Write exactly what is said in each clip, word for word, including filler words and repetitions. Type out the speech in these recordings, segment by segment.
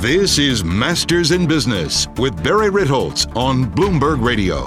This is Masters in Business with Barry Ritholtz on Bloomberg Radio.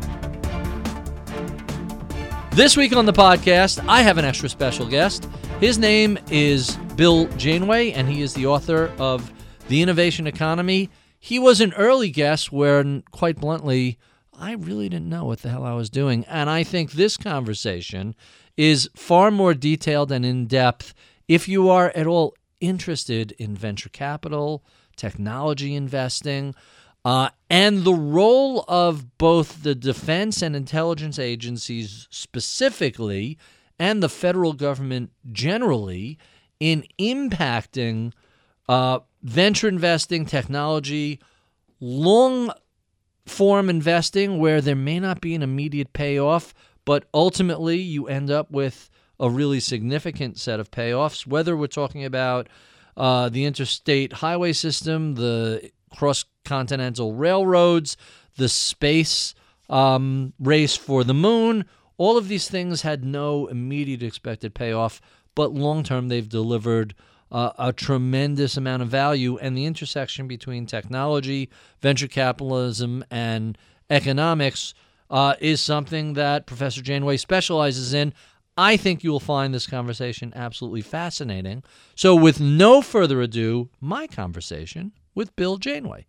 This week on the podcast, I have an extra special guest. His name is Bill Janeway, and he is the author of The Innovation Economy. He was an early guest where, quite bluntly, I really didn't know what the hell I was doing. And I think this conversation is far more detailed and in-depth if you are at all interested in venture capital, technology investing, uh, and the role of both the defense and intelligence agencies specifically and the federal government generally in impacting uh, venture investing, technology, long-form investing where there may not be an immediate payoff, but ultimately you end up with a really significant set of payoffs, whether we're talking about uh, the interstate highway system, the cross-continental railroads, the space um, race for the moon. All of these things had no immediate expected payoff, but long-term they've delivered uh, a tremendous amount of value, and the intersection between technology, venture capitalism, and economics uh, is something that Professor Janeway specializes in. I think you will find this conversation absolutely fascinating. So with no further ado, my conversation with Bill Janeway.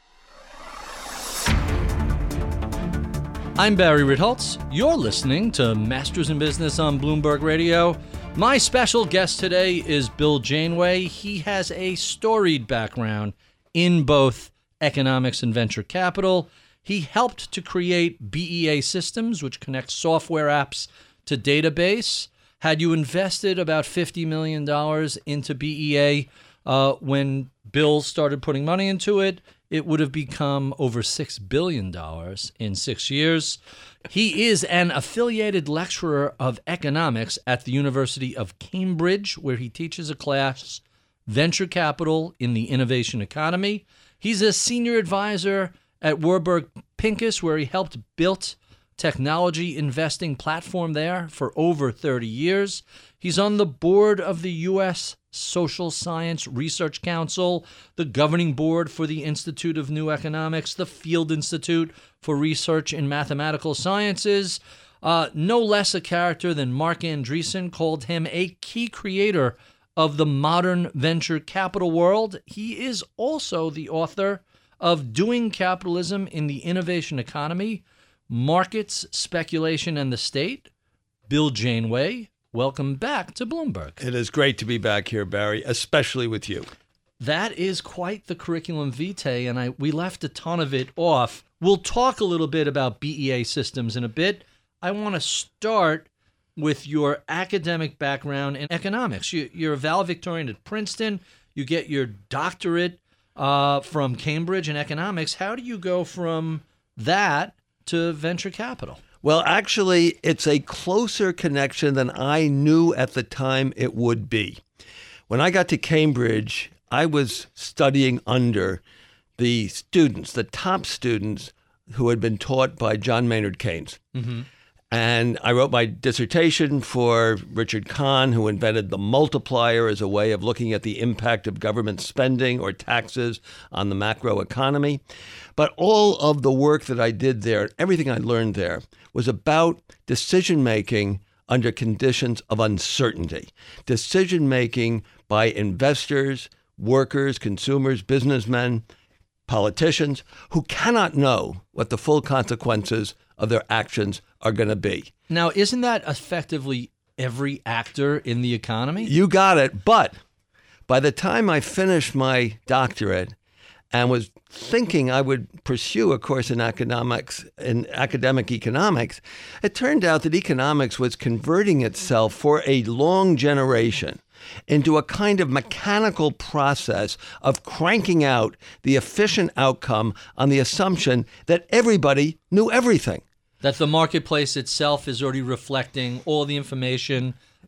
I'm Barry Ritholtz. You're listening to Masters in Business on Bloomberg Radio. My special guest today is Bill Janeway. He has a storied background in both economics and venture capital. He helped to create B E A Systems, which connects software apps to database. Had you invested about fifty million dollars into B E A uh, when Bill started putting money into it, it would have become over six billion dollars in six years. He is an affiliated lecturer of economics at the University of Cambridge, where he teaches a class, Venture Capital in the Innovation Economy. He's a senior advisor at Warburg Pincus, where he helped build technology investing platform there for over thirty years. He's on the board of the U S Social Science Research Council, the governing board for the Institute of New Economics, the Field Institute for Research in Mathematical Sciences. Uh, no less a character than Marc Andreessen called him a key creator of the modern venture capital world. He is also the author of Doing Capitalism in the Innovation Economy, Markets, Speculation, and the State. Bill Janeway, welcome back to Bloomberg. It is great to be back here, Barry, especially with you. That is quite the curriculum vitae, and I we left a ton of it off. We'll talk a little bit about B E A systems in a bit. I want to start with your academic background in economics. You, you're a valedictorian at Princeton. You get your doctorate uh, from Cambridge in economics. How do you go from that to venture capital? Well, actually, it's a closer connection than I knew at the time it would be. When I got to Cambridge, I was studying under the students, the top students who had been taught by John Maynard Keynes. Mm-hmm. And I wrote my dissertation for Richard Kahn, who invented the multiplier as a way of looking at the impact of government spending or taxes on the macroeconomy. But all of the work that I did there, everything I learned there, was about decision-making under conditions of uncertainty. Decision-making by investors, workers, consumers, businessmen, politicians who cannot know what the full consequences of their actions are going to be. Now, isn't that effectively every actor in the economy? You got it. But by the time I finished my doctorate and was thinking I would pursue a course in economics, in academic economics, it turned out that economics was converting itself for a long generation into a kind of mechanical process of cranking out the efficient outcome on the assumption that everybody knew everything. That the marketplace itself is already reflecting all the information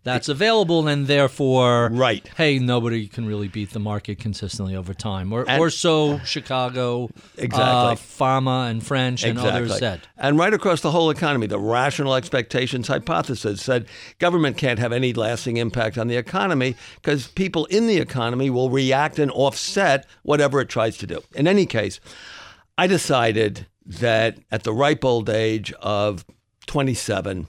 that's available, and therefore, Right. hey, nobody can really beat the market consistently over time. Or, And- or so Chicago, Exactly. uh, Pharma and French and others said. And right across the whole economy, the rational expectations hypothesis said government can't have any lasting impact on the economy because people in the economy will react and offset whatever it tries to do. In any case, I decided that at the ripe old age of twenty-seven,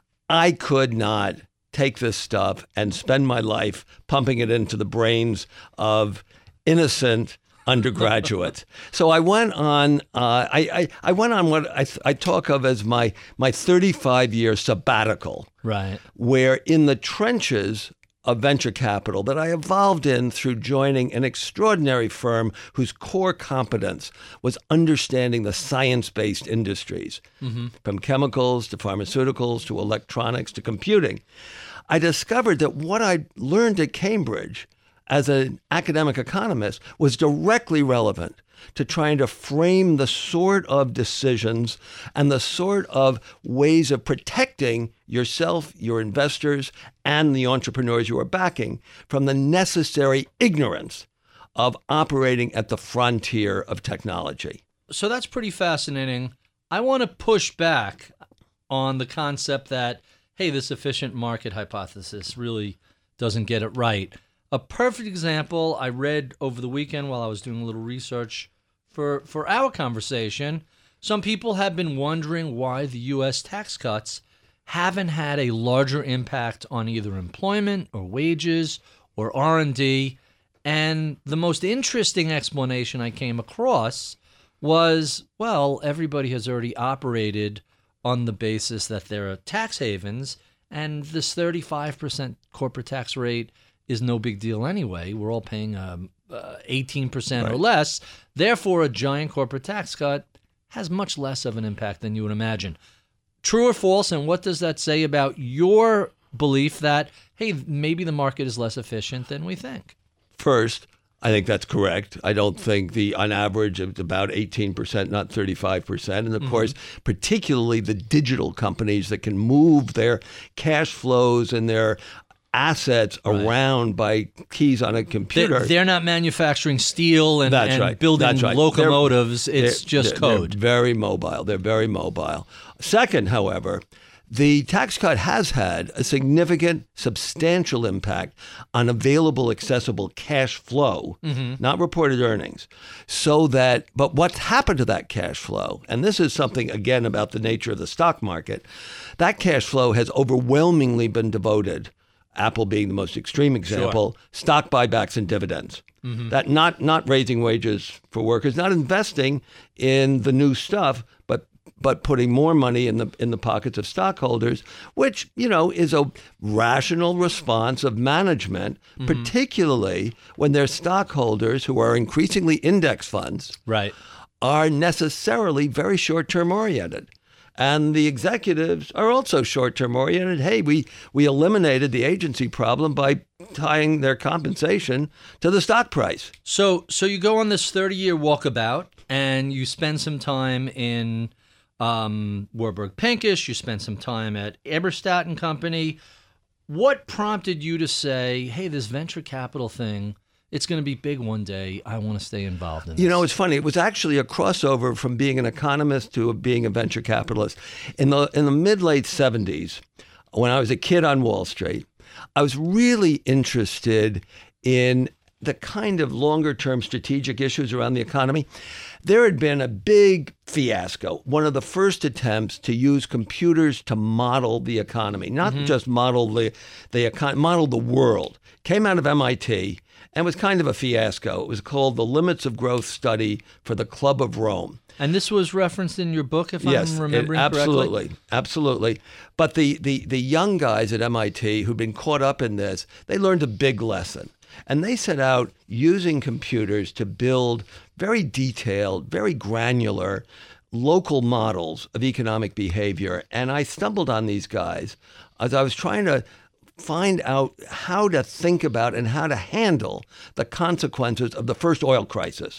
I could not take this stuff and spend my life pumping it into the brains of innocent undergraduates. So I went on. Uh, I, I I went on what I, I talk of as my my thirty-five year sabbatical, Right. where in the trenches of venture capital that I evolved in through joining an extraordinary firm whose core competence was understanding the science-based industries, mm-hmm. from chemicals to pharmaceuticals to electronics to computing. I discovered that what I learned at Cambridge as an academic economist was directly relevant to trying to frame the sort of decisions and the sort of ways of protecting yourself, your investors, and the entrepreneurs you are backing from the necessary ignorance of operating at the frontier of technology. So that's pretty fascinating. I want to push back on the concept that, hey, this efficient market hypothesis really doesn't get it right. A perfect example I read over the weekend while I was doing a little research for, for our conversation. Some people have been wondering why the U S tax cuts haven't had a larger impact on either employment or wages or R and D. And the most interesting explanation I came across was, well, everybody has already operated on the basis that there are tax havens, and this thirty-five percent corporate tax rate is no big deal anyway. We're all paying um, uh, eighteen percent Right. or less. Therefore, a giant corporate tax cut has much less of an impact than you would imagine. True or false, and what does that say about your belief that, hey, maybe the market is less efficient than we think? First, I think that's correct. I don't think the, on average, it's about eighteen percent, not thirty-five percent. And of mm-hmm. course, particularly the digital companies that can move their cash flows and their assets right. around by keys on a computer. They're, they're not manufacturing steel and, That's and right. building That's right. locomotives. They're, it's they're, just they're, code. They're very mobile. They're very mobile. Second, however, the tax cut has had a significant, substantial impact on available, accessible cash flow, mm-hmm. not reported earnings. So that, but what's happened to that cash flow, and this is something, again, about the nature of the stock market, that cash flow has overwhelmingly been devoted, Apple being the most extreme example, sure. stock buybacks and dividends. Mm-hmm. That not not raising wages for workers, not investing in the new stuff, but but putting more money in the in the pockets of stockholders, which, you know, is a rational response of management, mm-hmm. particularly when their stockholders, who are increasingly index funds, right. are necessarily very short-term oriented. And the executives are also short-term oriented. Hey, we, we eliminated the agency problem by tying their compensation to the stock price. So so you go on this thirty-year walkabout, and you spend some time in um, Warburg Pincus. You spend some time at Eberstadt and Company. What prompted you to say, hey, this venture capital thing, it's going to be big one day. I want to stay involved in this. You know, it's funny. It was actually a crossover from being an economist to being a venture capitalist. In the in the mid-late seventies, when I was a kid on Wall Street, I was really interested in the kind of longer-term strategic issues around the economy. There had been a big fiasco, one of the first attempts to use computers to model the economy, not mm-hmm. just model the, the econ- model the world. Came out of M I T. And was kind of a fiasco. It was called The Limits of Growth Study for the Club of Rome. And this was referenced in your book, if yes, I'm remembering it, absolutely, correctly? Absolutely. But the, the, the young guys at M I T who'd been caught up in this, they learned a big lesson. And they set out using computers to build very detailed, very granular local models of economic behavior. And I stumbled on these guys as I was trying to find out how to think about and how to handle the consequences of the first oil crisis.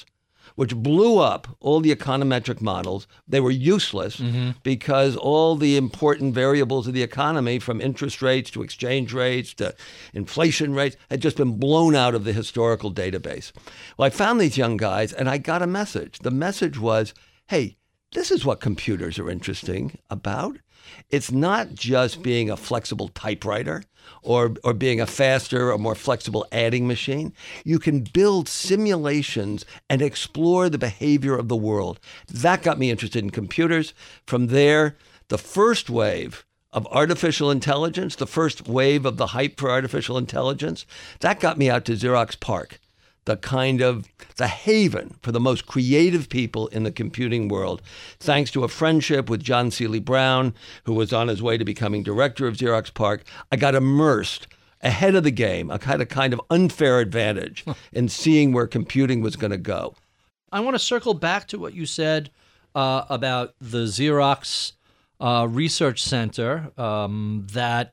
which blew up all the econometric models. They were useless mm-hmm. because all the important variables of the economy, from interest rates to exchange rates to inflation rates, had just been blown out of the historical database. Well, I found these young guys and I got a message. The message was, hey, this is what computers are interesting about. It's not just being a flexible typewriter or or being a faster or more flexible adding machine. You can build simulations and explore the behavior of the world. That got me interested in computers. From there, the first wave of artificial intelligence, the first wave of the hype for artificial intelligence, that got me out to Xerox PARC, the kind of the haven for the most creative people in the computing world. Thanks to a friendship with John Seely Brown, who was on his way to becoming director of Xerox PARC, I got immersed ahead of the game. I had a kind of unfair advantage in seeing where computing was going to go. I want to circle back to what you said uh, about the Xerox uh, Research Center um, that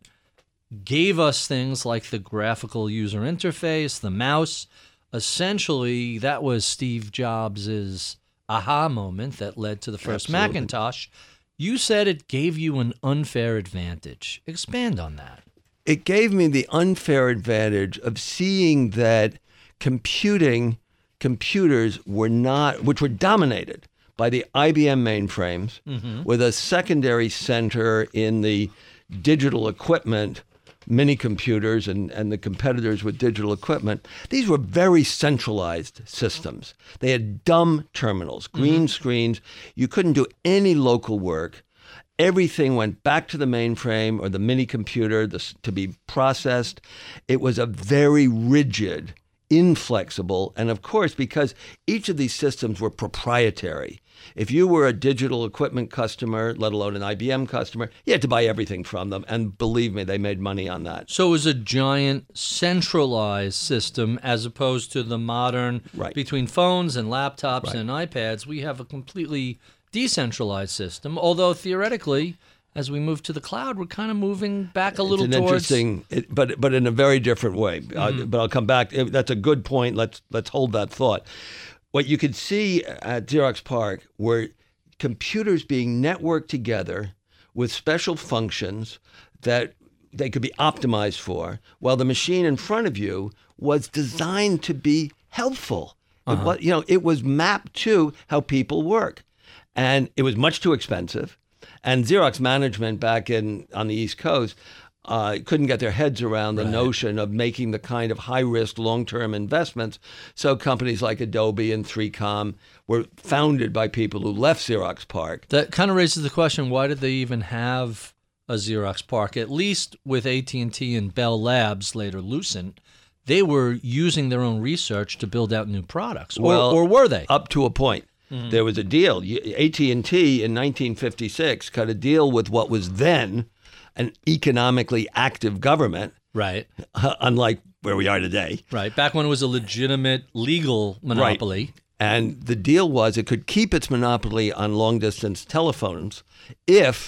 gave us things like the graphical user interface, the mouse. Essentially, that was Steve Jobs' aha moment that led to the first Absolutely. Macintosh. You said it gave you an unfair advantage. Expand on that. It gave me the unfair advantage of seeing that computing, computers were not, which were dominated by the I B M mainframes, mm-hmm. with a secondary center in the digital equipment, mini computers and, and the competitors with digital equipment. These were very centralized systems. They had dumb terminals, green mm-hmm. screens. You couldn't do any local work. Everything went back to the mainframe or the mini computer the, to be processed. It was a very rigid, inflexible, and of course, because each of these systems were proprietary. If you were a digital equipment customer, let alone an I B M customer, you had to buy everything from them. And believe me, they made money on that. So it was a giant centralized system as opposed to the modern, right. between phones and laptops right. and iPads, we have a completely decentralized system. Although theoretically, as we move to the cloud, we're kind of moving back a little it's an towards... interesting, it, but but in a very different way. Mm-hmm. Uh, but I'll come back. That's a good point. Let's let's hold that thought. What you could see at Xerox PARC were computers being networked together with special functions that they could be optimized for, while the machine in front of you was designed to be helpful. Uh-huh. It was, you know, it was mapped to how people work, and it was much too expensive. And Xerox management back in on the East Coast uh, couldn't get their heads around the right. notion of making the kind of high-risk, long-term investments. So companies like Adobe and three com were founded by people who left Xerox PARC. That kind of raises the question, why did they even have a Xerox PARC? At least with A T and T and Bell Labs, later Lucent, they were using their own research to build out new products. Or, well, or were they? Up to a point. Mm-hmm. There was a deal. A T and T in nineteen fifty-six cut a deal with what was then an economically active government. Right. Uh, unlike where we are today. Right. Back when it was a legitimate legal monopoly. Right. And the deal was it could keep its monopoly on long-distance telephones if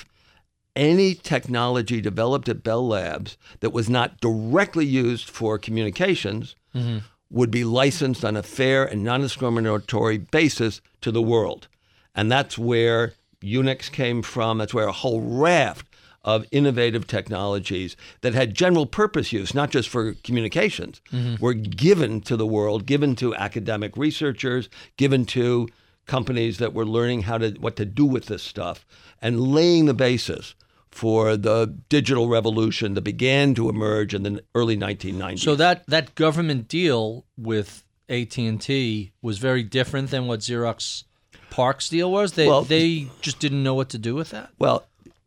any technology developed at Bell Labs that was not directly used for communications mm-hmm. would be licensed on a fair and non-discriminatory basis to the world. And that's where Unix came from. That's where a whole raft of innovative technologies that had general purpose use, not just for communications, mm-hmm. were given to the world, given to academic researchers, given to companies that were learning how to what to do with this stuff, and laying the basis for the digital revolution that began to emerge in the early nineteen nineties. So that, that government deal with A T and T was very different than what Xerox PARC's deal was? They well, they just didn't know what to do with that? Well,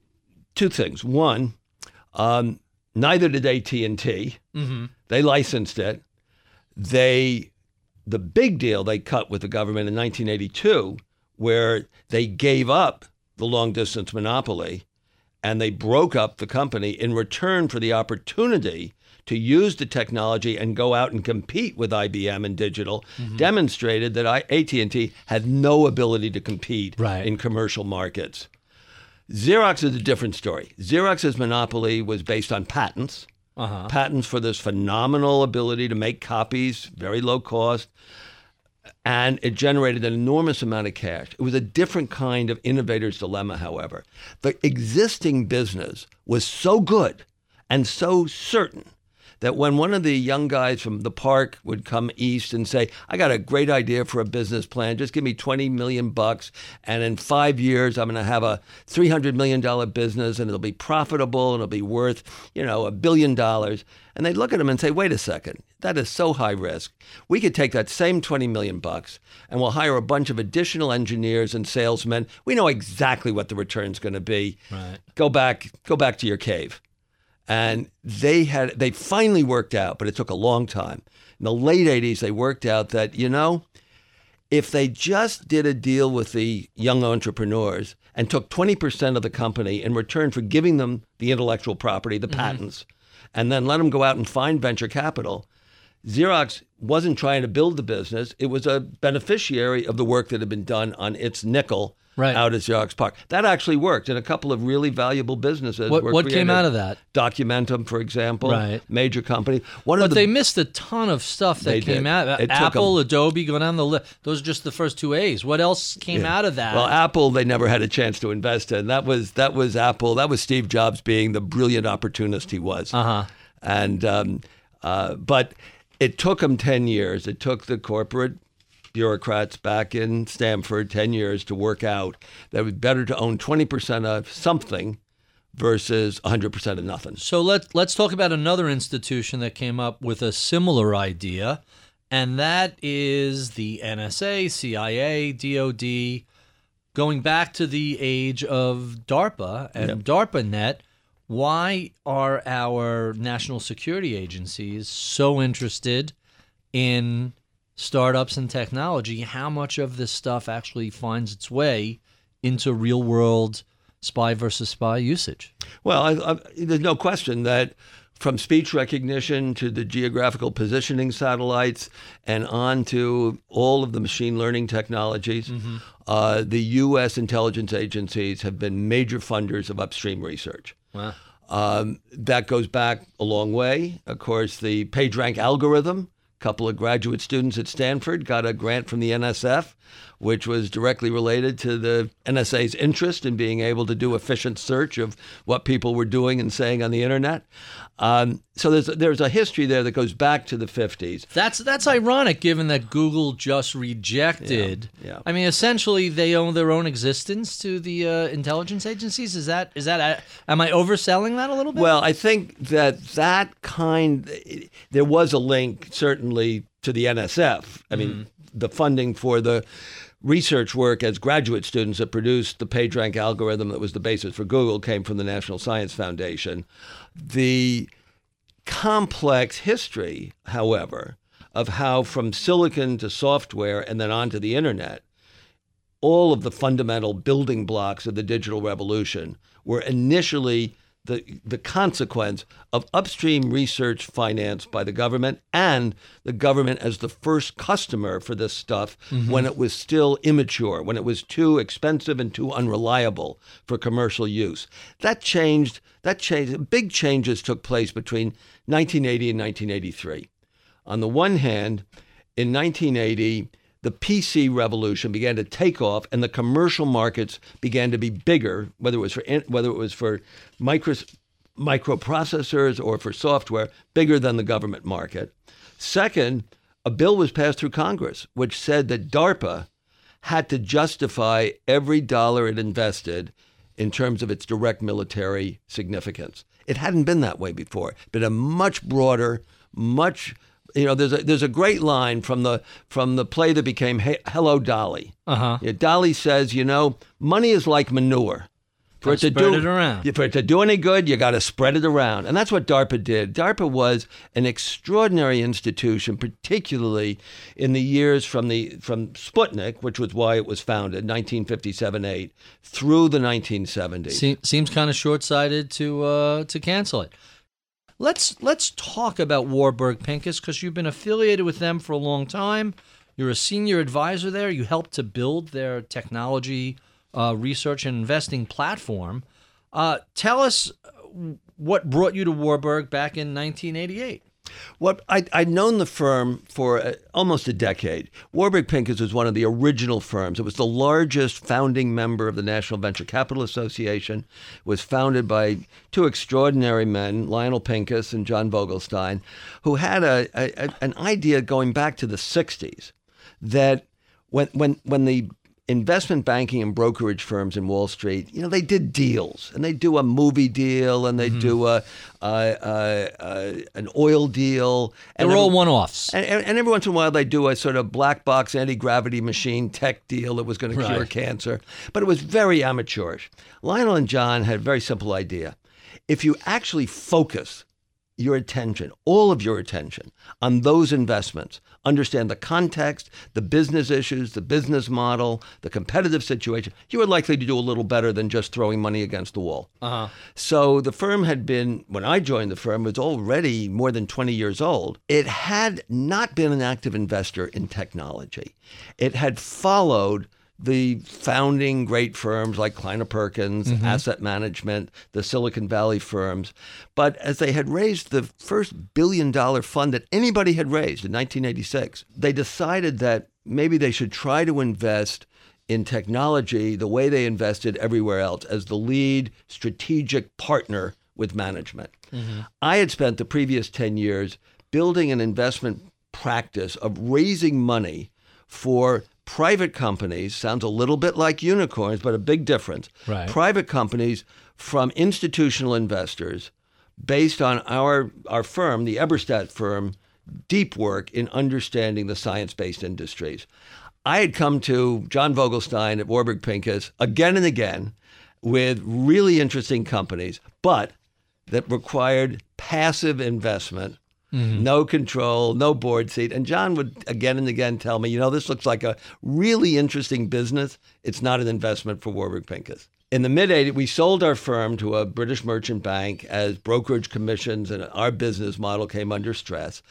two things. One, um, neither did A T and T. Mm-hmm. They licensed it. They, the big deal they cut with the government in nineteen eighty-two, where they gave up the long-distance monopoly and they broke up the company in return for the opportunity to use the technology and go out and compete with I B M and digital, mm-hmm. demonstrated that A T and T had no ability to compete right. in commercial markets. Xerox is a different story. Xerox's monopoly was based on patents, uh-huh. patents for this phenomenal ability to make copies, very low cost. and it generated an enormous amount of cash. It was a different kind of innovator's dilemma, however. The existing business was so good and so certain that when one of the young guys from the park would come east and say, I got a great idea for a business plan, just give me twenty million bucks, and in five years I'm going to have a three hundred million dollars business, and it'll be profitable, and it'll be worth, you know, a billion dollars. And they'd look at him and say, wait a second, that is so high risk. We could take that same twenty million bucks and we'll hire a bunch of additional engineers and salesmen. We know exactly what the return's going to be. Right. Go back, go back to your cave. And they had, they finally worked out, but it took a long time. In the late eighties, they worked out that, you know, if they just did a deal with the young entrepreneurs and took twenty percent of the company in return for giving them the intellectual property, the mm-hmm. patents, and then let them go out and find venture capital, Xerox wasn't trying to build the business. It was a beneficiary of the work that had been done on its nickel right. out at Xerox PARC. That actually worked, and a couple of really valuable businesses What, were what created. came out of that? Documentum, for example, right. major company. One but of the, they missed a ton of stuff that came did. out. It Apple, them, Adobe, go down the list. Those are just the first two A's. What else came yeah. out of that? Well, Apple, they never had a chance to invest in. That was that was Apple. That was Steve Jobs being the brilliant opportunist he was. Uh-huh. And um, uh, but it took them ten years. It took the corporate bureaucrats back in Stanford ten years to work out that it was better to own twenty percent of something versus one hundred percent of nothing. So let's, let's talk about another institution that came up with a similar idea, and that is the N S A, C I A, D O D, going back to the age of DARPA and yep. DARPANet. Why are our national security agencies so interested in startups and technology? How much of this stuff actually finds its way into real-world spy versus spy usage? Well, I, I, there's no question that from speech recognition to the geographical positioning satellites and on to all of the machine learning technologies, mm-hmm. uh, the U S intelligence agencies have been major funders of upstream research. Wow. Um, that goes back a long way. Of course, the PageRank algorithm, a couple of graduate students at Stanford got a grant from the N S F, which was directly related to the N S A's interest in being able to do efficient search of what people were doing and saying on the internet. Um, so there's there's a history there that goes back to the fifties. That's that's ironic, given that Google just rejected. Yeah, yeah. I mean, essentially, they own their own existence to the uh, intelligence agencies. Is that is that? Uh, am I overselling that a little bit? Well, I think that that kind there was a link certainly to the N S F. I mean, mm-hmm. the funding for the research work as graduate students that produced the PageRank algorithm that was the basis for Google came from the National Science Foundation. The complex history, however, of how from silicon to software and then onto the internet, all of the fundamental building blocks of the digital revolution were initially the the consequence of upstream research financed by the government and the government as the first customer for this stuff mm-hmm. when it was still immature, when it was too expensive and too unreliable for commercial use. That changed, that changed, big changes took place between nineteen eighty and nineteen eighty-three. On the one hand, in nineteen eighty, the P C revolution began to take off, and the commercial markets began to be bigger, whether it was for whether it was for micro, microprocessors or for software, bigger than the government market. Second, a bill was passed through Congress which said that DARPA had to justify every dollar it invested in terms of its direct military significance. It hadn't been that way before. It's been a much broader, much You know, there's a there's a great line from the from the play that became Hello, Dolly. Uh-huh. Yeah, Dolly says, you know, money is like manure. For it to spread do it around. For it to do any good, you got to spread it around, and that's what DARPA did. DARPA was an extraordinary institution, particularly in the years from the from Sputnik, which was why it was founded, nineteen fifty-seven eight, through the nineteen seventies. Se- seems kind of short-sighted to uh, to cancel it. Let's let's talk about Warburg Pincus, because you've been affiliated with them for a long time. You're a senior advisor there. You helped to build their technology uh, research and investing platform. Uh, tell us what brought you to Warburg back in nineteen eighty-eight. What I, I'd known the firm for uh, almost a decade. Warburg Pincus was one of the original firms. It was the largest founding member of the National Venture Capital Association. It was founded by two extraordinary men, Lionel Pincus and John Vogelstein, who had a, a, a an idea going back to the sixties that when when when the investment banking and brokerage firms in Wall Street, you know, they did deals, and they do a movie deal, and they mm-hmm. do a, a, a, a an oil deal. They were all one-offs. And, and every once in a while, they do a sort of black box anti-gravity machine tech deal that was going to cure right. cancer. But it was very amateurish. Lionel and John had a very simple idea. If you actually focus your attention, all of your attention, on those investments, understand the context, the business issues, the business model, the competitive situation, you are likely to do a little better than just throwing money against the wall. Uh-huh. So the firm had been, when I joined the firm, it was already more than twenty years old. It had not been an active investor in technology. It had followed the founding great firms like Kleiner Perkins, mm-hmm. Asset Management, the Silicon Valley firms. But as they had raised the first billion dollar fund that anybody had raised in nineteen eighty-six, they decided that maybe they should try to invest in technology the way they invested everywhere else, as the lead strategic partner with management. Mm-hmm. I had spent the previous ten years building an investment practice of raising money for private companies. Sounds a little bit like unicorns, but a big difference. Right. Private companies from institutional investors based on our our firm, the Eberstadt firm, deep work in understanding the science-based industries. I had come to John Vogelstein at Warburg Pincus again and again with really interesting companies, but that required passive investment. Mm-hmm. No control, no board seat. And John would again and again tell me, you know, this looks like a really interesting business. It's not an investment for Warburg Pincus. In the mid-eighties, we sold our firm to a British merchant bank as brokerage commissions and our business model came under stress.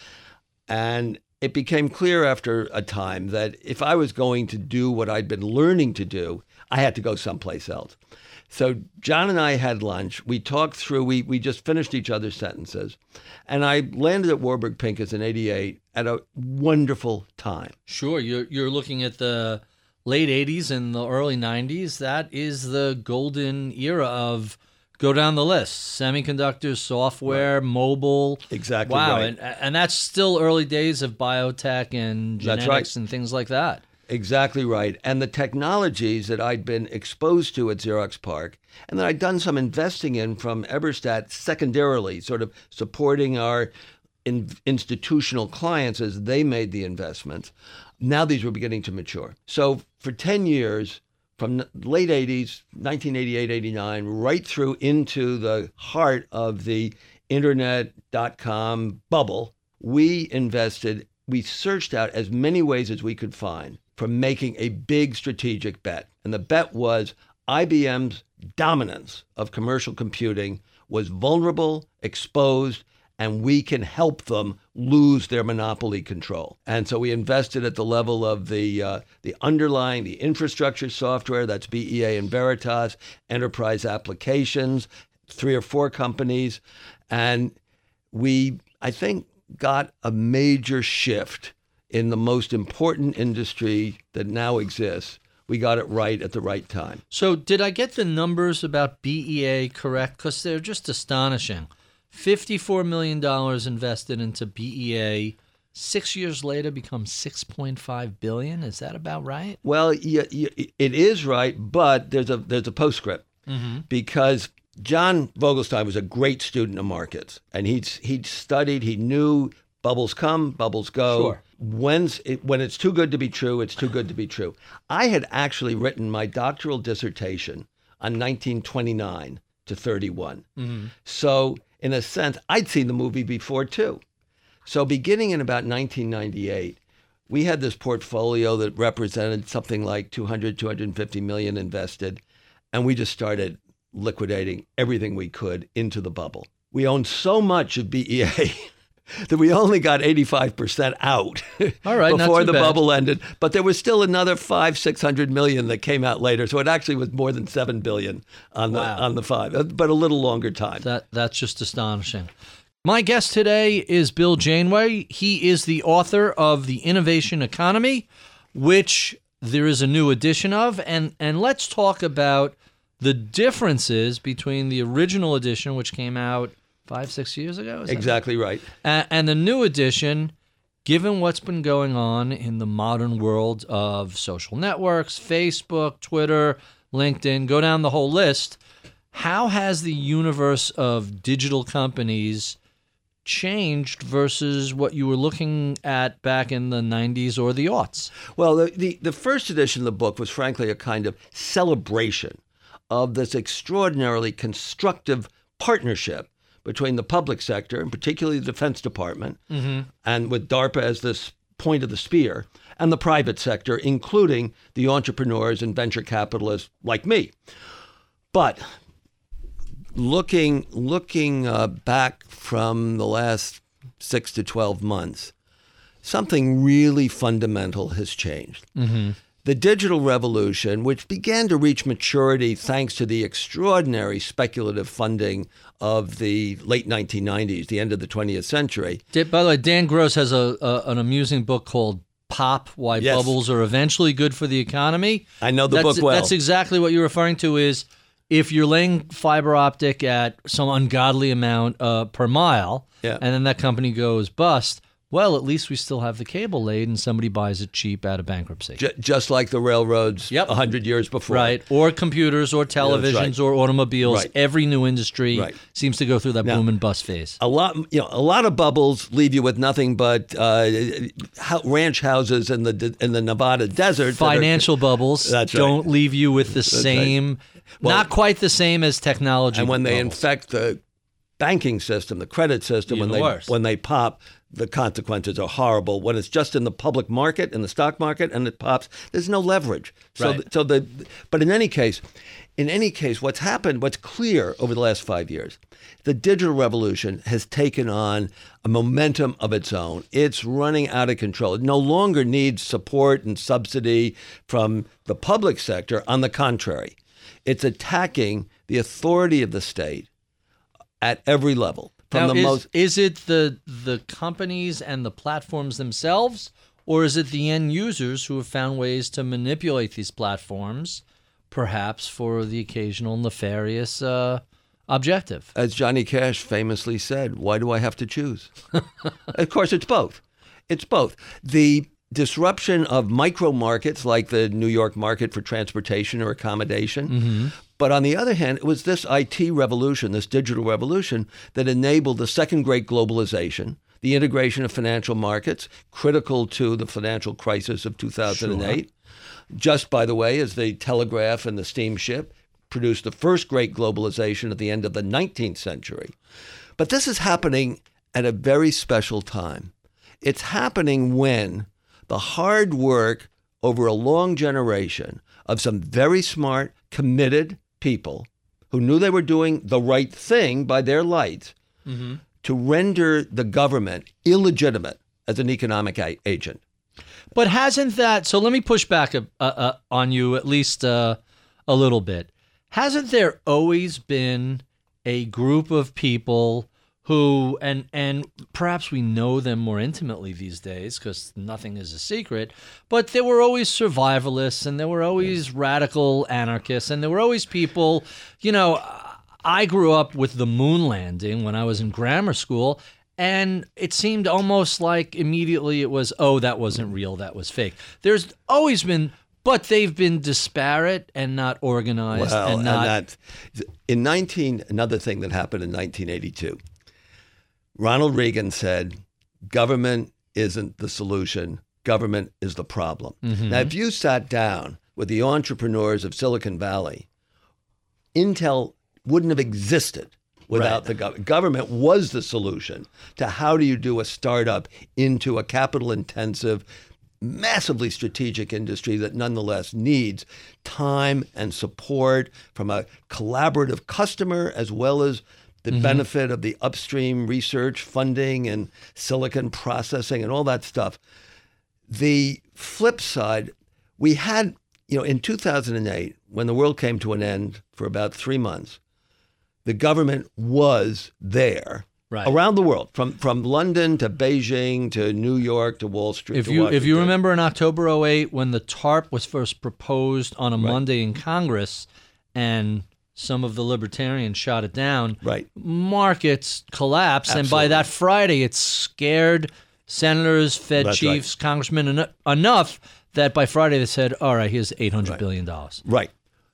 And it became clear after a time that if I was going to do what I'd been learning to do, I had to go someplace else. So John and I had lunch. We talked through, we we just finished each other's sentences. And I landed at Warburg Pincus in eighty-eight at a wonderful time. Sure. You're, you're looking at the late eighties and the early nineties. That is the golden era of, go down the list, semiconductors, software, right. mobile. Exactly wow. right. And, and that's still early days of biotech and genetics right. and things like that. Exactly right. And the technologies that I'd been exposed to at Xerox PARC and that I'd done some investing in from Eberstadt secondarily, sort of supporting our in- institutional clients as they made the investments, now these were beginning to mature. So for ten years, from late eighties, nineteen eighty-eight, eighty-nine, right through into the heart of the internet dot-com bubble, we invested, we searched out as many ways as we could find for making a big strategic bet. And the bet was I B M's dominance of commercial computing was vulnerable, exposed, and we can help them lose their monopoly control. And so we invested at the level of the uh, the underlying, the infrastructure software, that's B E A and Veritas, enterprise applications, three or four companies. And we, I think, got a major shift in the most important industry that now exists. We got it right at the right time. So did I get the numbers about B E A correct? Because they're just astonishing. fifty-four million dollars invested into B E A. Six years later becomes six point five billion dollars. Is that about right? Well, yeah, yeah, it is right, but there's a there's a postscript. Mm-hmm. Because John Vogelstein was a great student of markets, and he'd, he'd studied, he knew bubbles come, bubbles go. Sure. When's it, when it's too good to be true, it's too good to be true. I had actually written my doctoral dissertation on nineteen twenty-nine to thirty-one. Mm-hmm. So in a sense, I'd seen the movie before too. So beginning in about nineteen ninety-eight, we had this portfolio that represented something like two hundred, two hundred fifty million invested, and we just started liquidating everything we could into the bubble. We owned so much of B E A that we only got eighty-five percent out All right, before the bad. bubble ended. But there was still another five, six hundred million that came out later. So it actually was more than seven billion on the wow. on the five, but a little longer time. That that's just astonishing. My guest today is Bill Janeway. He is the author of The Innovation Economy, which there is a new edition of. And, and let's talk about the differences between the original edition, which came out five, six years ago. Is Exactly right. And, and the new edition, given what's been going on in the modern world of social networks, Facebook, Twitter, LinkedIn, go down the whole list. How has the universe of digital companies changed versus what you were looking at back in the nineties or the aughts? Well, the, the, the first edition of the book was frankly a kind of celebration of this extraordinarily constructive partnership between the public sector, and particularly the Defense Department, mm-hmm. and with DARPA as this point of the spear, and the private sector, including the entrepreneurs and venture capitalists like me. But Looking looking uh, back from the last six to twelve months, something really fundamental has changed. Mm-hmm. The digital revolution, which began to reach maturity thanks to the extraordinary speculative funding of the late nineteen nineties, the end of the twentieth century. By the way, Dan Gross has a, a an amusing book called Pop, Why Yes. Bubbles Are Eventually Good for the Economy. I know the that's, book well. That's exactly what you're referring to is if you're laying fiber optic at some ungodly amount uh, per mile, Yeah. and then that company goes bust, well, at least we still have the cable laid and somebody buys it cheap out of bankruptcy. J- just like the railroads Yep. one hundred years before. Right. Or computers or televisions right. or automobiles. Right. Every new industry Right. seems to go through that Now, boom and bust phase. A lot, you know, a lot of bubbles leave you with nothing but uh, ho- ranch houses in the in the Nevada desert. that are- Financial bubbles That's right. don't leave you with the same, Well, not quite the same as technology. and when they bubbles. infect the banking system, the credit system, Even when they worse. when they pop, the consequences are horrible. When it's just in the public market, in the stock market, and it pops, there's no leverage. So, Right. so the, but in any case, in any case, what's happened, what's clear over the last five years, the digital revolution has taken on a momentum of its own. It's running out of control. It no longer needs support and subsidy from the public sector. On the contrary, it's attacking the authority of the state at every level. From Now, the is, most is it the the companies and the platforms themselves, or is it the end users who have found ways to manipulate these platforms, perhaps for the occasional nefarious uh, objective? as Johnny Cash famously said, why do I have to choose? Of course, it's both. It's both. The disruption of micro markets like the New York market for transportation or accommodation. Mm-hmm. But on the other hand, it was this I T revolution, this digital revolution, that enabled the second great globalization, the integration of financial markets, critical to the financial crisis of two thousand eight. Sure. Just, by the way, as the telegraph and the steamship produced the first great globalization at the end of the nineteenth century. But this is happening at a very special time. It's happening when the hard work over a long generation of some very smart, committed people who knew they were doing the right thing by their lights mm-hmm. to render the government illegitimate as an economic a- agent. But hasn't that, so let me push back a, a, a, on you at least uh, a little bit. Hasn't there always been a group of people who, and and perhaps we know them more intimately these days because nothing is a secret, but there were always survivalists and there were always radical anarchists and there were always people, you know, I grew up with the moon landing when I was in grammar school, and it seemed almost like immediately it was, oh, that wasn't real, that was fake. There's always been, but they've been disparate and not organized Well, and not... and that, in nineteen, another thing that happened in nineteen eighty-two, Ronald Reagan said, government isn't the solution, government is the problem. Mm-hmm. Now, if you sat down with the entrepreneurs of Silicon Valley, Intel wouldn't have existed without right. the government. Government was the solution to how do you do a startup into a capital-intensive, massively strategic industry that nonetheless needs time and support from a collaborative customer as well as the mm-hmm. benefit of the upstream research funding and silicon processing and all that stuff. The flip side, we had, you know, in two thousand eight, when the world came to an end for about three months, the government was there Right. Around the world, from from London to Beijing to New York to Wall Street. If to you if you Washington. remember in October oh eight when the TARP was first proposed on a Right. Monday in Congress, and some of the libertarians shot it down, Right. markets collapsed, and by Absolutely. that Friday, it scared senators, Fed That's chiefs, congressmen en- enough that by Friday they said, "All right, here's eight hundred billion dollars." Right.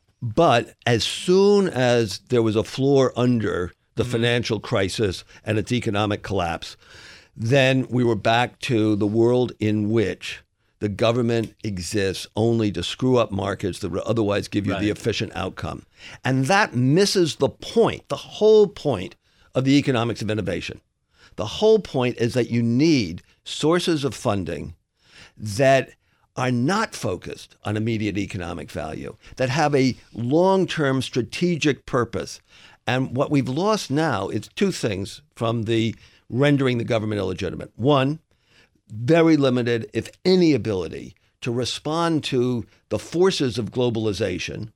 But as soon as there was a floor under the Mm-hmm. financial crisis and its economic collapse, then we were back to the world in which the government exists only to screw up markets that would otherwise give you Right. the efficient outcome. And that misses the point, the whole point of the economics of innovation. The whole point is that you need sources of funding that are not focused on immediate economic value, that have a long-term strategic purpose. And what we've lost now is two things from the rendering the government illegitimate. One, very limited, if any, ability to respond to the forces of globalization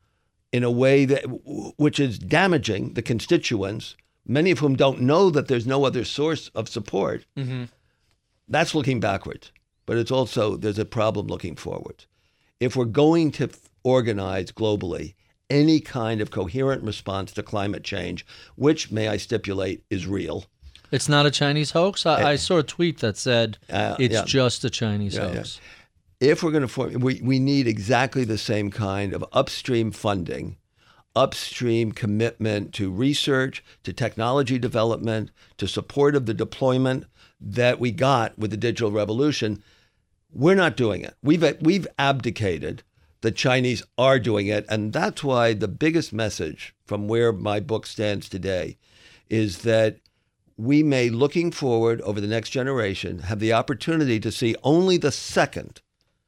in a way that which is damaging the constituents, many of whom don't know that there's no other source of support. Mm-hmm. That's looking backwards. But it's also, there's a problem looking forward. If we're going to f- organize globally any kind of coherent response to climate change, which, may I stipulate, is real. It's not a Chinese hoax? I, I saw a tweet that said Uh, it's yeah. just a Chinese Yeah, hoax. If we're going to form, we, we need exactly the same kind of upstream funding, upstream commitment to research, to technology development, to support of the deployment that we got with the digital revolution. We're not doing it. We've we've abdicated. The Chinese are doing it, and that's why the biggest message from where my book stands today is that we may, looking forward over the next generation, have the opportunity to see only the second,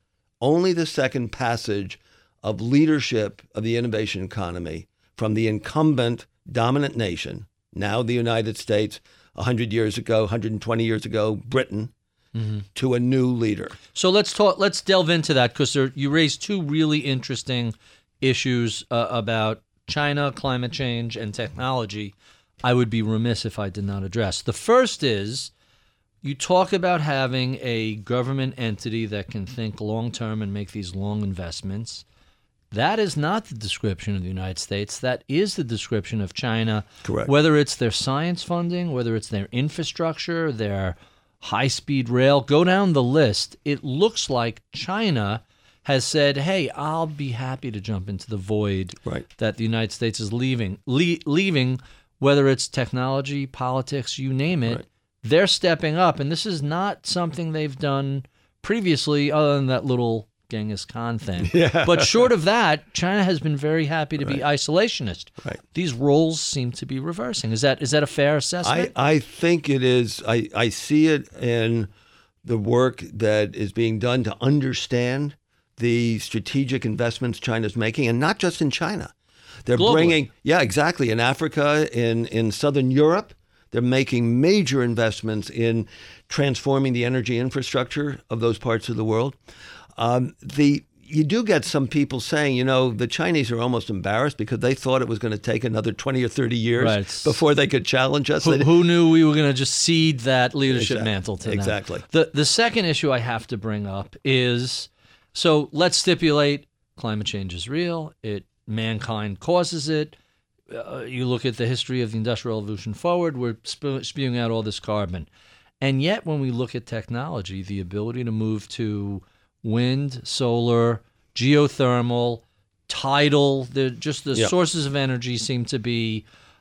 only the second passage of leadership of the innovation economy from the incumbent dominant nation, now the United States, one hundred years ago, one hundred twenty years ago, Britain, mm-hmm. to a new leader. So let's talk. Let's delve into that because you raised two really interesting issues uh, about China, climate change, and technology. I would be remiss if I did not address. The first is you talk about having a government entity that can think long term and make these long investments. That is not the description of the United States. That is the description of China. Correct. Whether it's their science funding, whether it's their infrastructure, their high-speed rail, go down the list. It looks like China has said, hey, I'll be happy to jump into the void Right. that the United States is leaving, le- leaving, whether it's technology, politics, you name it. Right. They're stepping up, and this is not something they've done previously other than that little Genghis Khan thing. Yeah. But short of that, China has been very happy to be Right. isolationist. Right. These roles seem to be reversing. Is that is that a fair assessment? I, I think it is. I, I see it in the work that is being done to understand the strategic investments China's making, and not just in China. They're Globally. bringing, yeah, exactly, in Africa, in, in Southern Europe. They're making major investments in transforming the energy infrastructure of those parts of the world. Um, the you do get some people saying, you know, the Chinese are almost embarrassed because they thought it was going to take another twenty or thirty years Right. before they could challenge us. Who, They- who knew we were going to just cede that leadership Exactly. mantle to them? Exactly. The the second issue I have to bring up is, so let's stipulate climate change is real. It mankind causes it. Uh, you look at the history of the Industrial Revolution forward, we're spe- spewing out all this carbon. And yet when we look at technology, the ability to move to wind, solar, geothermal, tidal, the just the Yeah. sources of energy seem to be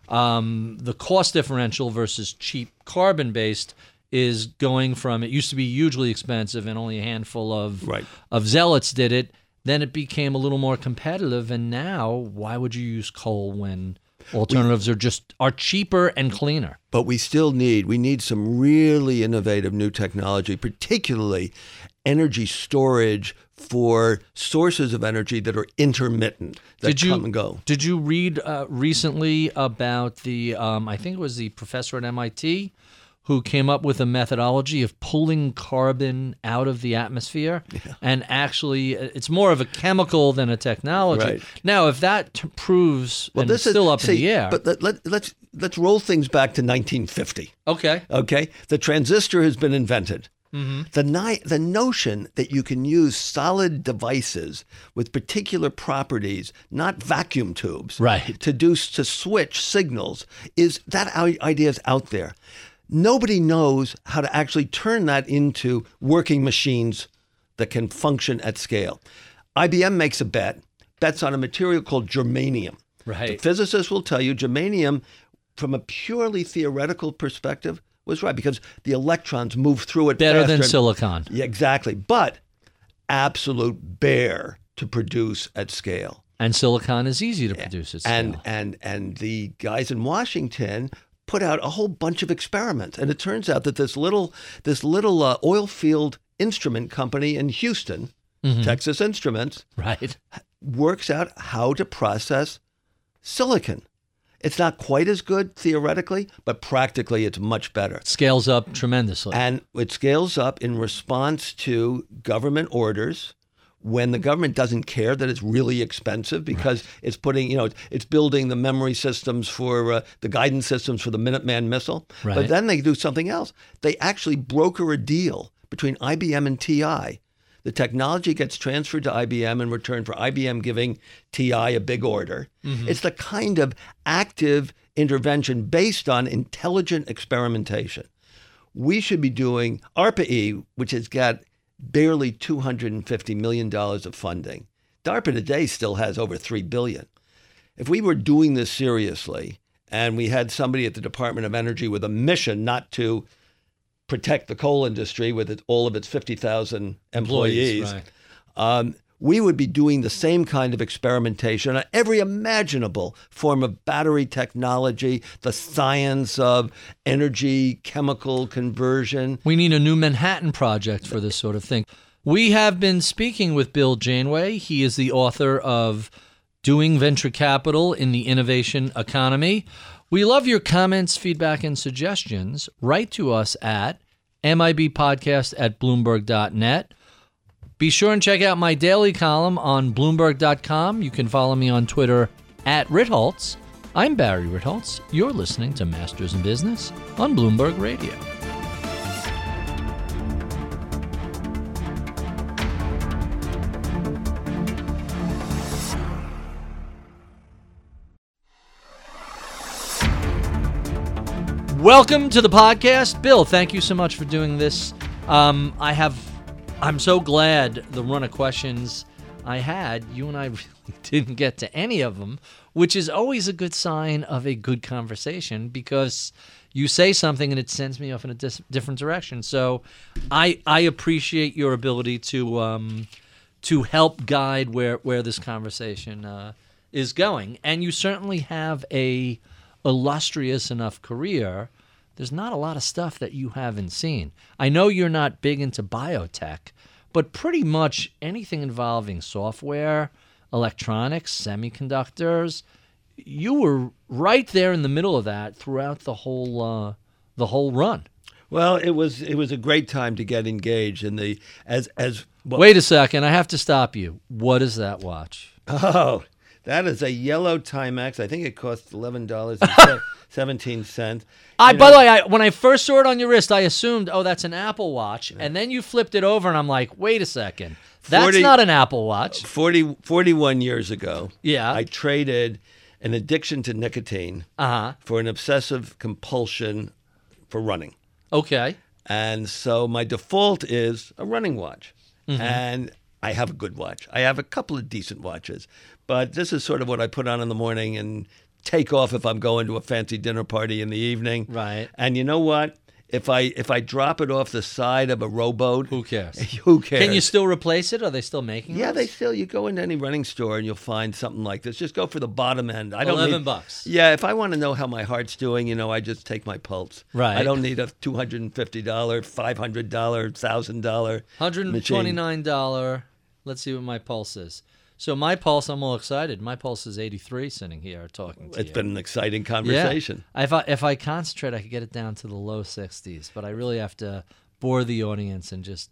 um, the cost differential versus cheap carbon-based is going from, it used to be hugely expensive and only a handful of Right. of zealots did it. Then it became a little more competitive, and now why would you use coal when alternatives are just are cheaper and cleaner? But we still need, we need some really innovative new technology, particularly energy storage for sources of energy that are intermittent, that Did you come and go. Did you read uh, recently about the? Um, I think it was the professor at M I T who came up with a methodology of pulling carbon out of the atmosphere. Yeah. And actually, it's more of a chemical than a technology. Right. Now, if that t- proves, well, and this it's still is, up see, in the air. But let, let, let's, let's roll things back to nineteen fifty. Okay. Okay? The transistor has been invented. Mm-hmm. The, ni- the notion that you can use solid devices with particular properties, not vacuum tubes, Right. to do to switch signals, is that i- idea is out there. Nobody knows how to actually turn that into working machines that can function at scale. I B M makes a bet, bets on a material called germanium. Right. The physicists will tell you germanium, from a purely theoretical perspective, was right because the electrons move through it Better faster. than silicon. Yeah, exactly. But absolute bear to produce at scale. And silicon is easy to produce at scale. And and and the guys in Washington put out a whole bunch of experiments, and it turns out that this little this little uh, oil field instrument company in Houston, mm-hmm. Texas Instruments, right, works out how to process silicon. It's not quite as good theoretically, but practically it's much better. It scales up tremendously. And it scales up in response to government orders when the government doesn't care that it's really expensive because right. it's putting, you know, it's building the memory systems for uh, the guidance systems for the Minuteman missile. Right. But then they do something else. They actually broker a deal between I B M and T I. The technology gets transferred to I B M in return for I B M giving T I a big order. Mm-hmm. It's the kind of active intervention based on intelligent experimentation. We should be doing ARPA-E, which has got barely two hundred fifty million dollars of funding. DARPA today still has over three billion dollars. If we were doing this seriously and we had somebody at the Department of Energy with a mission not to protect the coal industry with it, all of its fifty thousand employees, employees right. um, we would be doing the same kind of experimentation on every imaginable form of battery technology, the science of energy, chemical conversion. We need a new Manhattan Project for this sort of thing. We have been speaking with Bill Janeway. He is the author of Doing Venture Capital in the Innovation Economy. We love your comments, feedback, and suggestions. Write to us at mibpodcast at bloomberg dot net. Be sure and check out my daily column on bloomberg dot com. You can follow me on Twitter at Ritholtz. I'm Barry Ritholtz. You're listening to Masters in Business on Bloomberg Radio. Welcome to the podcast. Bill, thank you so much for doing this. Um, I have, I'm so glad the run of questions I had, you and I really didn't get to any of them, which is always a good sign of a good conversation because you say something and it sends me off in a dis- different direction. So I I appreciate your ability to um, to help guide where, where this conversation uh, is going. And you certainly have a illustrious enough career. There's not a lot of stuff that you haven't seen. I know you're not big into biotech, but pretty much anything involving software, electronics, semiconductors, you were right there in the middle of that throughout the whole uh, the whole run. Well, it was it was a great time to get engaged in the as as. Well, wait a second, I have to stop you. What is that watch? Oh, that is a yellow Timex. I think it costs eleven dollars and seventeen cents. I, you by know, the way, I, when I first saw it on your wrist, I assumed, oh, that's an Apple Watch. And then you flipped it over, and I'm like, wait a second. That's forty not an Apple Watch. forty, forty-one years ago, Yeah. I traded an addiction to nicotine Uh-huh. for an obsessive compulsion for running. Okay. And so my default is a running watch. Mm-hmm. And I have a good watch. I have a couple of decent watches. But this is sort of what I put on in the morning and take off if I'm going to a fancy dinner party in the evening. Right. And you know what? If I if I drop it off the side of a rowboat, Who cares? Who cares? Can you still replace it? Are they still making Yeah, those? they still. You go into any running store and you'll find something like this. Just go for the bottom end. I don't Eleven need, bucks. Yeah, if I want to know how my heart's doing, you know, I just take my pulse. Right. I don't need a two hundred and fifty dollar, five hundred dollar, thousand dollar, one hundred twenty-nine dollars. Let's see what my pulse is. So my pulse, I'm all excited. My pulse is eighty-three sitting here talking to It's you. been an exciting conversation. Yeah. If I, if I concentrate, I could get it down to the low sixties, but I really have to bore the audience and just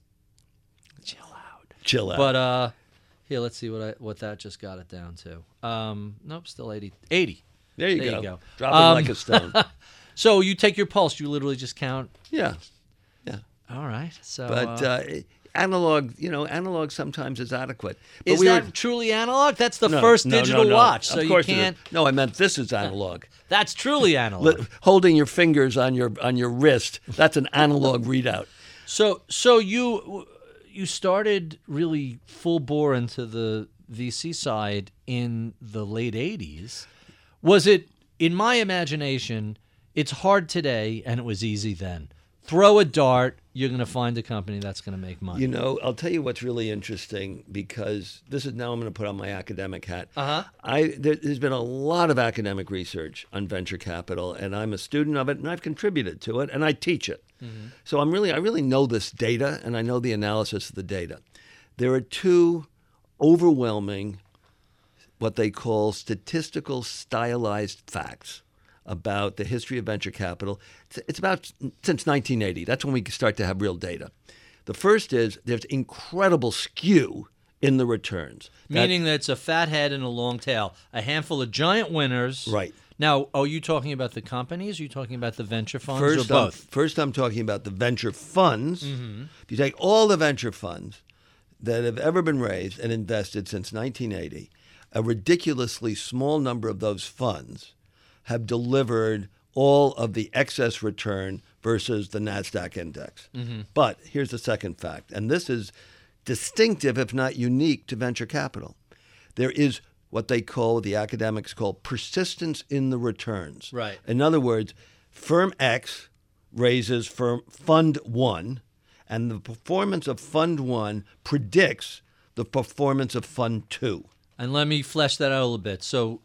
chill out. Chill out. But uh, here, let's see what I what that just got it down to. Um, nope, still eighty. eighty. there you there go. you go. Dropping Um, like a stone. So you take your pulse. You literally just count. Yeah. Yeah. All right. So, But uh, uh, analog, you know, analog sometimes is adequate. But is we that were- truly analog? That's the No, first no, no, digital no. watch. So of you course it is. can't. No, I meant this is analog. That's truly analog. Li- Holding your fingers on your on your wrist, that's an analog readout. So, so you you started really full bore into the V C side in the late eighties. Was it, in my imagination, it's hard today and it was easy then. Throw a dart, you're going to find a company that's going to make money. You know, I'll tell you what's really interesting, because this is now I'm going to put on my academic hat. Uh-huh. I there, there's been a lot of academic research on venture capital, and I'm a student of it, and I've contributed to it, and I teach it. Mm-hmm. So I'm really I really know this data, and I know the analysis of the data. There are two overwhelming, what they call statistical stylized facts about the history of venture capital. It's, it's about since nineteen eighty. That's when we start to have real data. The first is there's incredible skew in the returns. That- Meaning that it's a fat head and a long tail, a handful of giant winners. Right. Now, are you talking about the companies? Are you talking about the venture funds First, or I'm, both? first I'm talking about the venture funds. If you take all the venture funds that have ever been raised and invested since nineteen eighty, a ridiculously small number of those funds have delivered all of the excess return versus the NASDAQ index. But here's the second fact, and this is distinctive, if not unique, to venture capital. There is what they call, the academics call, persistence in the returns. Right. In other words, firm X raises firm Fund One, and the performance of Fund One predicts the performance of Fund Two. And let me flesh that out a little bit. So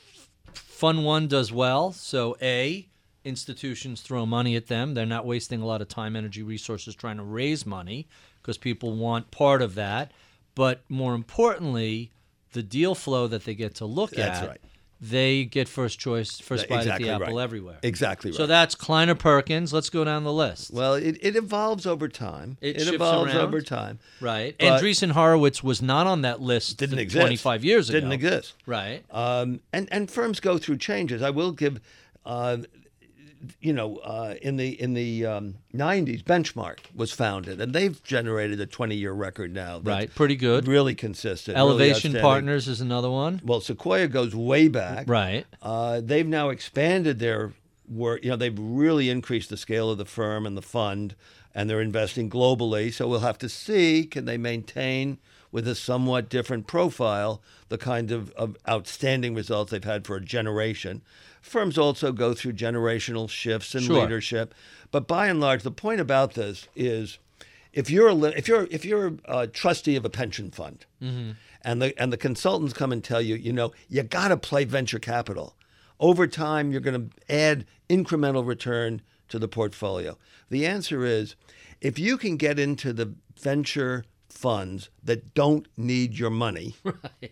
Fund One does well. So A, institutions throw money at them. They're not wasting a lot of time, energy, resources trying to raise money because people want part of that. But more importantly, the deal flow that they get to look That's at, right. they get first choice, first bite Exactly at the apple right. everywhere. Exactly right. So that's Kleiner Perkins. Let's go down the list. Well, it, it evolves over time. It shifts evolves around. over time. Right. But- Andreessen Horowitz was not on that list Didn't th- exist. twenty-five years ago. Didn't exist. Right. Um, and and firms go through changes. I will give, uh, you know, uh, in the in the um, nineties, Benchmark was founded, and they've generated a twenty-year record now. that's Right. Pretty good. Really consistent. really Elevation outstanding. Partners is another one. Well, Sequoia goes way back. Right. Uh, they've now expanded their work. You know, they've really increased the scale of the firm and the fund, and they're investing globally. So we'll have to see, can they maintain with a somewhat different profile the kind of, of outstanding results they've had for a generation. Firms also go through generational shifts in Sure. leadership. But by and large, the point about this is if you're a, li- if you're if you're a trustee of a pension fund, and the and the consultants come and tell you, you know, you got to play venture capital. Over time, you're going to add incremental return to the portfolio. The answer is, if you can get into the venture funds that don't need your money, Right.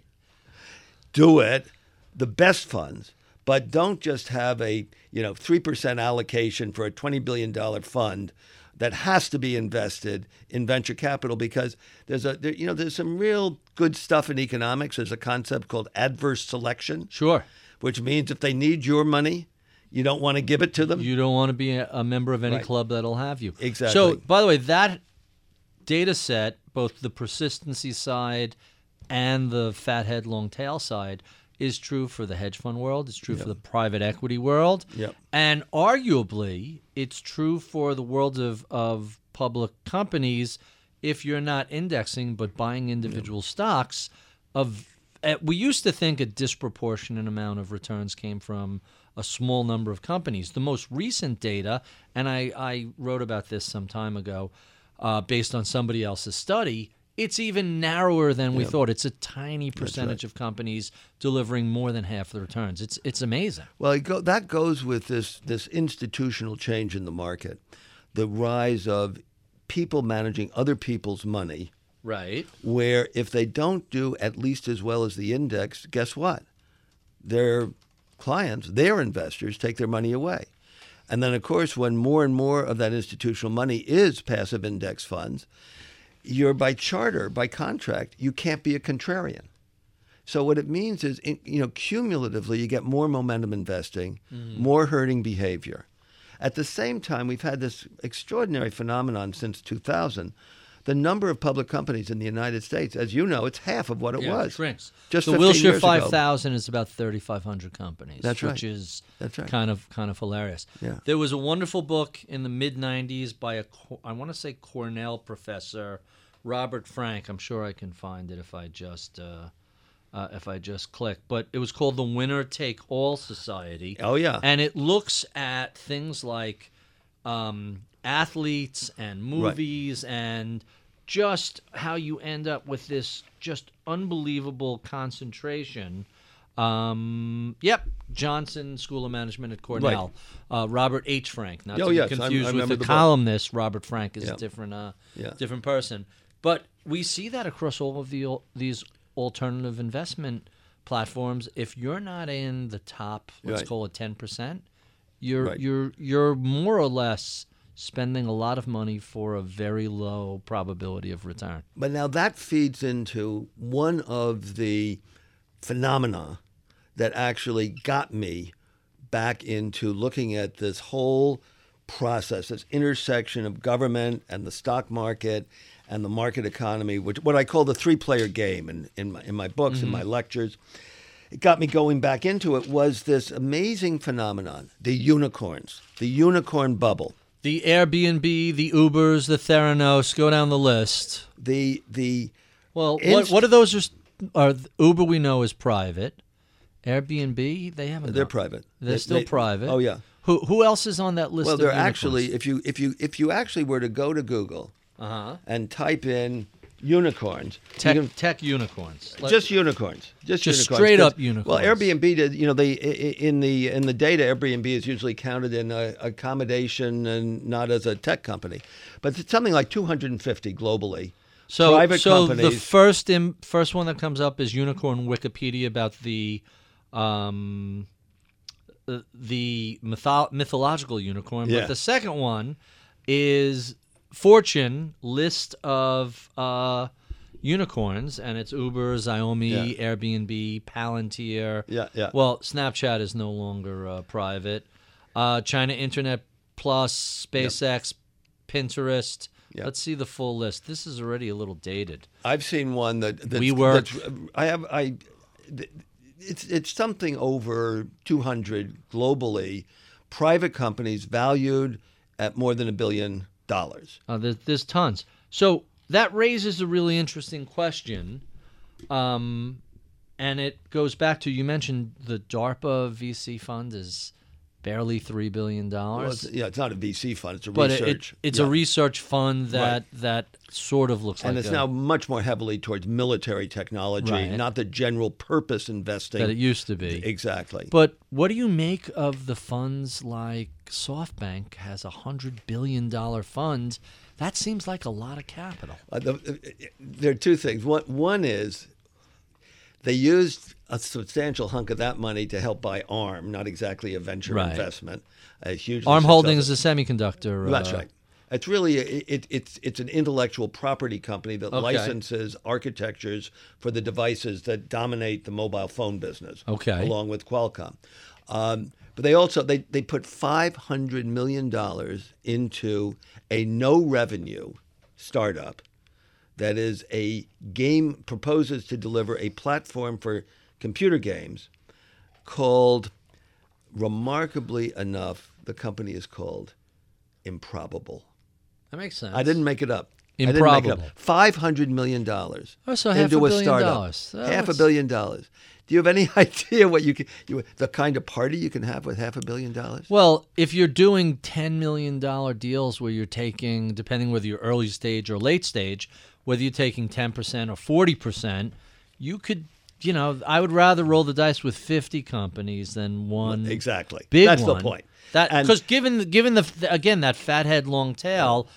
do it. The best funds, but don't just have a you know three percent allocation for a twenty billion dollars fund that has to be invested in venture capital, because there's a there, you know there's some real good stuff in economics. There's a concept called adverse selection, Sure. which means if they need your money, you don't want to give it to them. You don't want to be a, a member of any Right. club that'll have you. Exactly. So, by the way, that data set, both the persistency side and the fat head, long tail side, is true for the hedge fund world. It's true for the private equity world. Yep. And arguably, it's true for the world of, of public companies if you're not indexing but buying individual stocks. Of uh, we used to think a disproportionate amount of returns came from a small number of companies. The most recent data, and I, I wrote about this some time ago, uh, based on somebody else's study, it's even narrower than we thought. It's a tiny percentage of companies delivering more than half the returns. It's it's amazing. Well, it go, that goes with this this institutional change in the market, the rise of people managing other people's money Right. where if they don't do at least as well as the index, guess what? Their clients, their investors, take their money away. And then, of course, when more and more of that institutional money is passive index funds, you're by charter, by contract, you can't be a contrarian. So what it means is, you know, cumulatively, you get more momentum investing, mm. more herding behavior. At the same time, we've had this extraordinary phenomenon since two thousand. The number of public companies in the United States, as you know, it's half of what it yeah, was. It shrinks. Just the Wilshire five thousand is about thirty-five hundred companies. That's right. Which is That's right. kind of kind of hilarious. Yeah. There was a wonderful book in the mid nineties by a, I want to say Cornell professor, Robert Frank. I'm sure I can find it if I just uh, uh, if I just click. But it was called The Winner Take All Society. Oh, yeah. And it looks at things like um, athletes and movies right. and just how you end up with this just unbelievable concentration. Um, yep, Johnson School of Management at Cornell. Right. Uh, Robert H. Frank, not oh, to yes, be confused I, I with the, the columnist. Robert Frank is yeah. a different, uh, yeah. different person. But we see that across all of the these alternative investment platforms. If you're not in the top, let's right. call it ten percent, you're right. you're you're more or less spending a lot of money for a very low probability of return. But now that feeds into one of the phenomena that actually got me back into looking at this whole process, this intersection of government and the stock market and the market economy, which what I call the three-player game in, in, my, in my books, mm-hmm. in my lectures. It got me going back into it was this amazing phenomenon, the unicorns, the unicorn bubble. The Airbnb, the Ubers, the Theranos, go down the list. The the well, inst- what what are those? Just are Uber? We know is private. Airbnb, they haven't. They're gone. private. They're they, still they, private. Oh yeah. Who who else is on that list? Well, of they're unicorns? actually if you if you if you actually were to go to Google uh-huh. and type in unicorns, tech, you can, tech unicorns, Let, just unicorns, just, just unicorns. straight up unicorns. Well, Airbnb did. You know, they in the in the data, Airbnb is usually counted in a, accommodation and not as a tech company, but it's something like two hundred fifty globally. So, private so companies. the first Im, first one that comes up is Unicorn Wikipedia about the um, the mytho- mythological unicorn. Yeah. But the second one is Fortune list of uh, unicorns, and it's Uber, Xiaomi, Yeah. Airbnb, Palantir. Yeah, yeah. Well, Snapchat is no longer uh, private. Uh, China Internet Plus, SpaceX, Pinterest. Yep. Let's see the full list. This is already a little dated. I've seen one that that's, WeWork. that's I have I. It's it's something over two hundred globally, private companies valued at more than a billion dollars. Uh, there's, there's tons. So that raises a really interesting question, um, and it goes back to you mentioned the DARPA V C fund is barely three billion dollars. Well, it's, yeah, it's not a V C fund; it's a but research. It, it, it's yeah. a research fund that Right. that sort of looks and like it's a, now much more heavily towards military technology, Right. not the general purpose investing that it used to be. Exactly. But what do you make of the funds like SoftBank has a hundred billion dollar fund? That seems like a lot of capital. Uh, the, there are two things. One, one is they used a substantial hunk of that money to help buy ARM, not exactly a venture Right. investment. A huge ARM Holdings is a semiconductor. That's uh, right. It's really it, it, it's it's an intellectual property company that Okay. licenses architectures for the devices that dominate the mobile phone business. Okay. Along with Qualcomm, um, but they also they they put five hundred million dollars into a no revenue startup that is a game proposes to deliver a platform for computer games called, remarkably enough, the company is called Improbable. That makes sense. I didn't make it up. Improbable. I didn't make it up. Five hundred million dollars Oh, so half into a a billion startup. dollars. That half a was- billion dollars. Do you have any idea what you can, you, the kind of party you can have with half a billion dollars? Well, if you're doing ten million dollars deals where you're taking, depending whether you're early stage or late stage, whether you're taking ten percent or forty percent, you could, you know, I would rather roll the dice with fifty companies than one Exactly. big That's one. the point. That And- because given given the again that fathead long tail,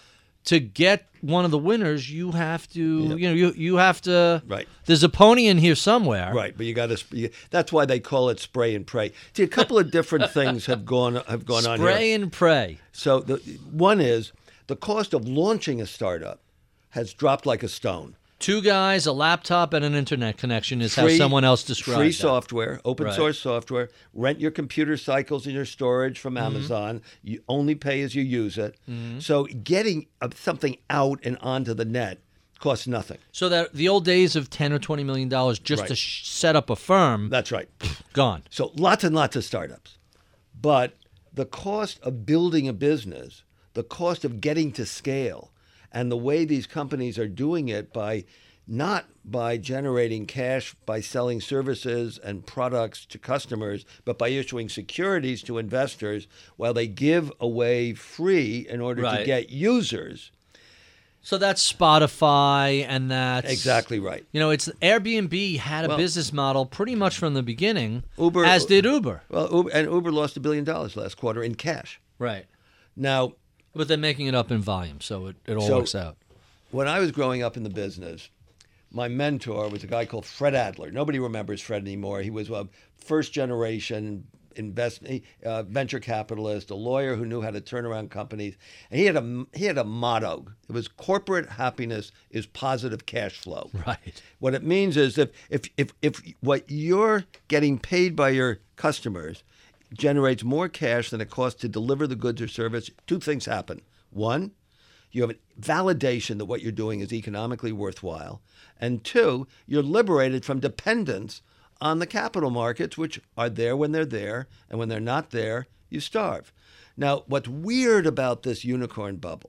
to get one of the winners, you have to, Yep. you know, you you have to. Right. There's a pony in here somewhere. Right, but you got to. That's why they call it spray and pray. See, a couple of different things have gone have gone on here. Spray and pray. So the one is the cost of launching a startup has dropped like a stone. Two guys, a laptop, and an internet connection is how Free- someone else described Free that. software, open Right. source software. Rent your computer cycles and your storage from Amazon. You only pay as you use it. So getting uh, something out and onto the net costs nothing. So that the old days of ten or twenty million dollars just Right. to sh- set up a firm, That's right. gone. So lots and lots of startups. But the cost of building a business, the cost of getting to scale, and the way these companies are doing it by not by generating cash by selling services and products to customers, but by issuing securities to investors while they give away free in order to Right. get users. So that's Spotify, and that's Exactly right. You know, it's Airbnb had a Well- business model pretty much from the beginning, Uber- as did Uber. Well, Uber, and Uber lost a billion dollars last quarter in cash. Right. Now, But they're making it up in volume, so it, it all So- works out. when I was growing up in the business, my mentor was a guy called Fred Adler. Nobody remembers Fred anymore. He was a first generation invest, uh, venture capitalist, a lawyer who knew how to turn around companies. And he had a he had a motto. It was corporate happiness is positive cash flow. Right. What it means is if if if, if what you're getting paid by your customers generates more cash than it costs to deliver the goods or service, two things happen. One, you have a validation that what you're doing is economically worthwhile. And two, you're liberated from dependence on the capital markets, which are there when they're there, and when they're not there, you starve. Now, what's weird about this unicorn bubble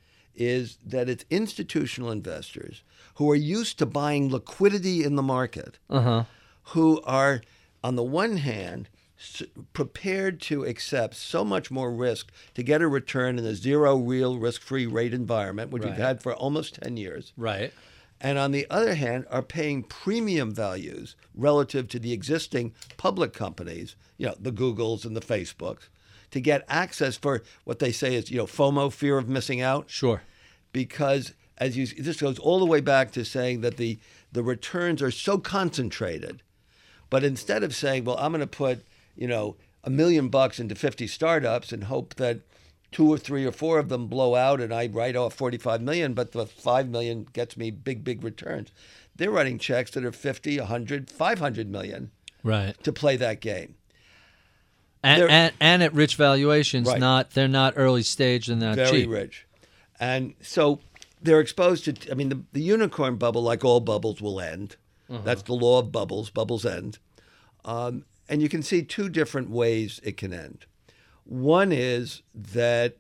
is that it's institutional investors who are used to buying liquidity in the market, Uh-huh. who are, on the one hand, s- prepared to accept so much more risk to get a return in a zero real risk-free rate environment, which Right. we've had for almost ten years. Right. And on the other hand, are paying premium values relative to the existing public companies, you know, the Googles and the Facebooks, to get access for what they say is, you know, FOMO, fear of missing out. Sure. Because as you, this goes all the way back to saying that the, the returns are so concentrated. But instead of saying, well, I'm going to put, you know, a million bucks into fifty startups and hope that two or three or four of them blow out and I write off forty-five million, but the five million gets me big, big returns. They're writing checks that are fifty, one hundred, five hundred million Right. to play that game. And, They're- and and at rich valuations, Right. not they're not early stage and not Very cheap. rich. And so they're exposed to, I mean, the, the unicorn bubble, like all bubbles, will end. That's the law of bubbles. Bubbles end. Um, and you can see two different ways it can end. One is that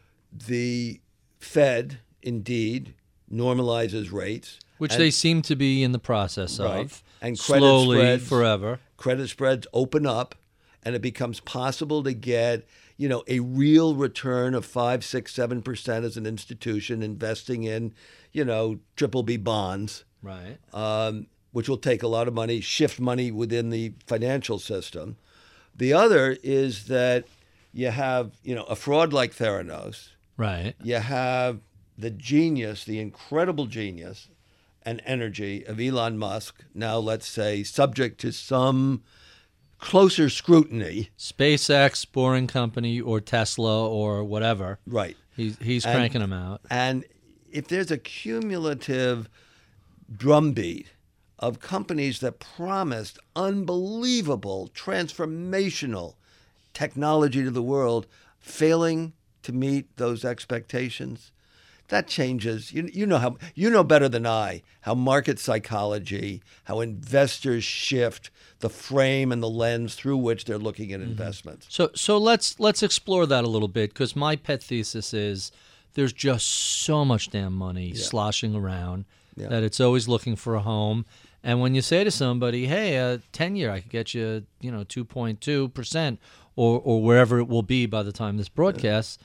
the Fed indeed normalizes rates. Which and they seem to be in the process Right. of. And credit slowly, spreads- forever. credit spreads open up and it becomes possible to get, you know, a real return of five, six, seven percent as an institution investing in, you know, triple B bonds, Right. um, which will take a lot of money, shift money within the financial system. The other is that you have, you know, a fraud like Theranos. Right. You have the genius, the incredible genius and energy of Elon Musk, now let's say subject to some closer scrutiny. SpaceX, Boring Company, or Tesla, or whatever. Right. He's he's And- cranking them out. And if there's a cumulative drumbeat of companies that promised unbelievable, transformational technology to the world, failing to meet those expectations, that changes. You, you know how you know better than I how market psychology, how investors shift the frame and the lens through which they're looking at investments. So so let's let's explore that a little bit, because my pet thesis is there's just so much damn money sloshing around Yeah. that it's always looking for a home. And when you say to somebody, "Hey, a ten year, I could get you, you know, two point two percent, or or wherever it will be by the time this broadcasts,"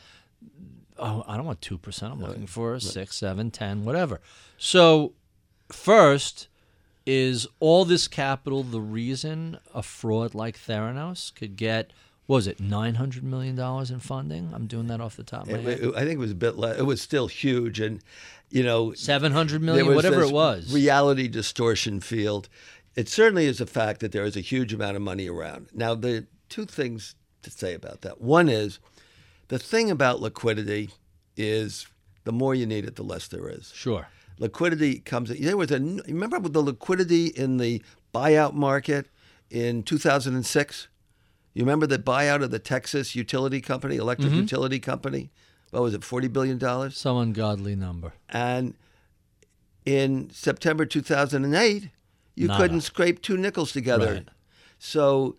oh, I don't want two percent. I'm looking for a six, seven, ten, whatever. So first, is all this capital the reason a fraud like Theranos could get what was it, nine hundred million dollars in funding? I'm doing that off the top of my It- head. it- I think it was a bit less. It was still huge. And, you know, seven hundred there million, was whatever this it was. reality distortion field. It certainly is a fact that there is a huge amount of money around. Now, the two things to say about that. One is the thing about liquidity is the more you need it, the less there is. Sure. Liquidity comes. There was a. Remember the liquidity in the buyout market in two thousand six? You remember the buyout of the Texas utility company, electric Mm-hmm. utility company? What was it, forty billion dollars? Some ungodly number. And in September two thousand eight, you Nada. couldn't scrape two nickels together. Right. So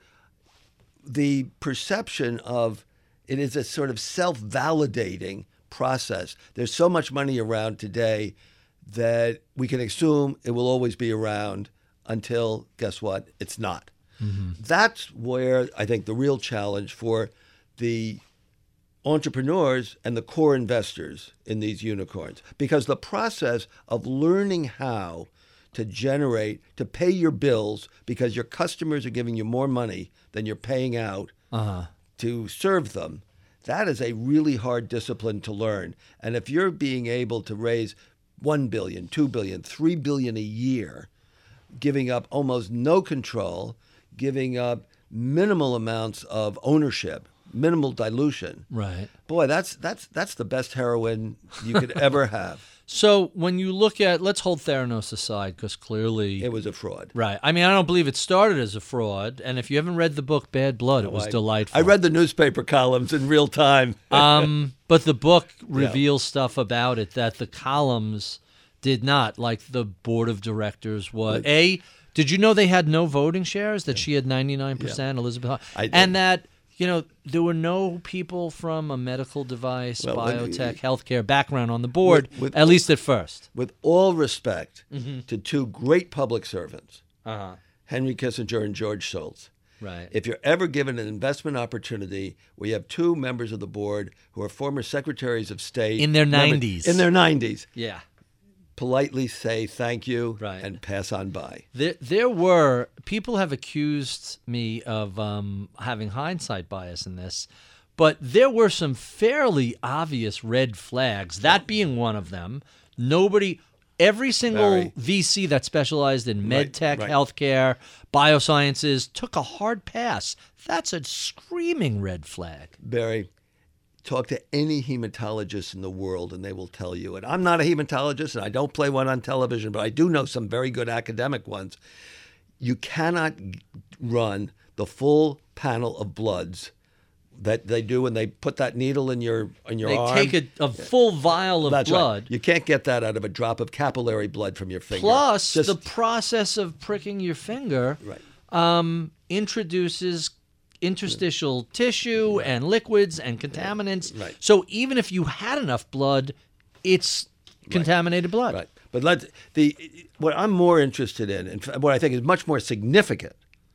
the perception of it is a sort of self-validating process. There's so much money around today that we can assume it will always be around until, guess what, it's not. Mm-hmm. That's where I think the real challenge for the entrepreneurs and the core investors in these unicorns, because the process of learning how to generate, to pay your bills because your customers are giving you more money than you're paying out Uh-huh. to serve them, that is a really hard discipline to learn. And if you're being able to raise one billion dollars, two billion dollars, three billion dollars a year, giving up almost no control, giving up minimal amounts of ownership, minimal dilution. Right. Boy, that's that's that's the best heroin you could ever have. So when you look at, let's hold Theranos aside because clearly, It was a fraud. right. I mean, I don't believe it started as a fraud. And if you haven't read the book Bad Blood, it was I, delightful. I read the newspaper columns in real time. Um, but the book reveals stuff about it that the columns did not. Like the board of directors was a. Did you know they had no voting shares? That she had ninety-nine percent, Elizabeth, I did. and that you know there were no people from a medical device, Well, when- biotech, healthcare background on the board, With- with- at least at first. With all respect Mm-hmm. to two great public servants, Uh huh. Henry Kissinger and George Shultz. Right. If you're ever given an investment opportunity where you have two members of the board who are former secretaries of state In their members- nineties. in their nineties, Yeah. politely say thank you Right. and pass on by. There, there were people have accused me of um, having hindsight bias in this, but there were some fairly obvious red flags. That being one of them. Nobody, every single Very. V C that specialized in med Right, tech, right. healthcare, biosciences took a hard pass. That's a screaming red flag. Barry, talk to any hematologist in the world and they will tell you, and I'm not a hematologist and I don't play one on television, but I do know some very good academic ones. You cannot run the full panel of bloods that they do when they put that needle in your in your They arm. take a, a full vial of That's blood. right. You can't get that out of a drop of capillary blood from your finger. Plus, Just- the process of pricking your finger Right. um, introduces interstitial tissue and liquids and contaminants. Right. So even if you had enough blood, it's contaminated blood. Right. But let's the what I'm more interested in, and what I think is much more significant,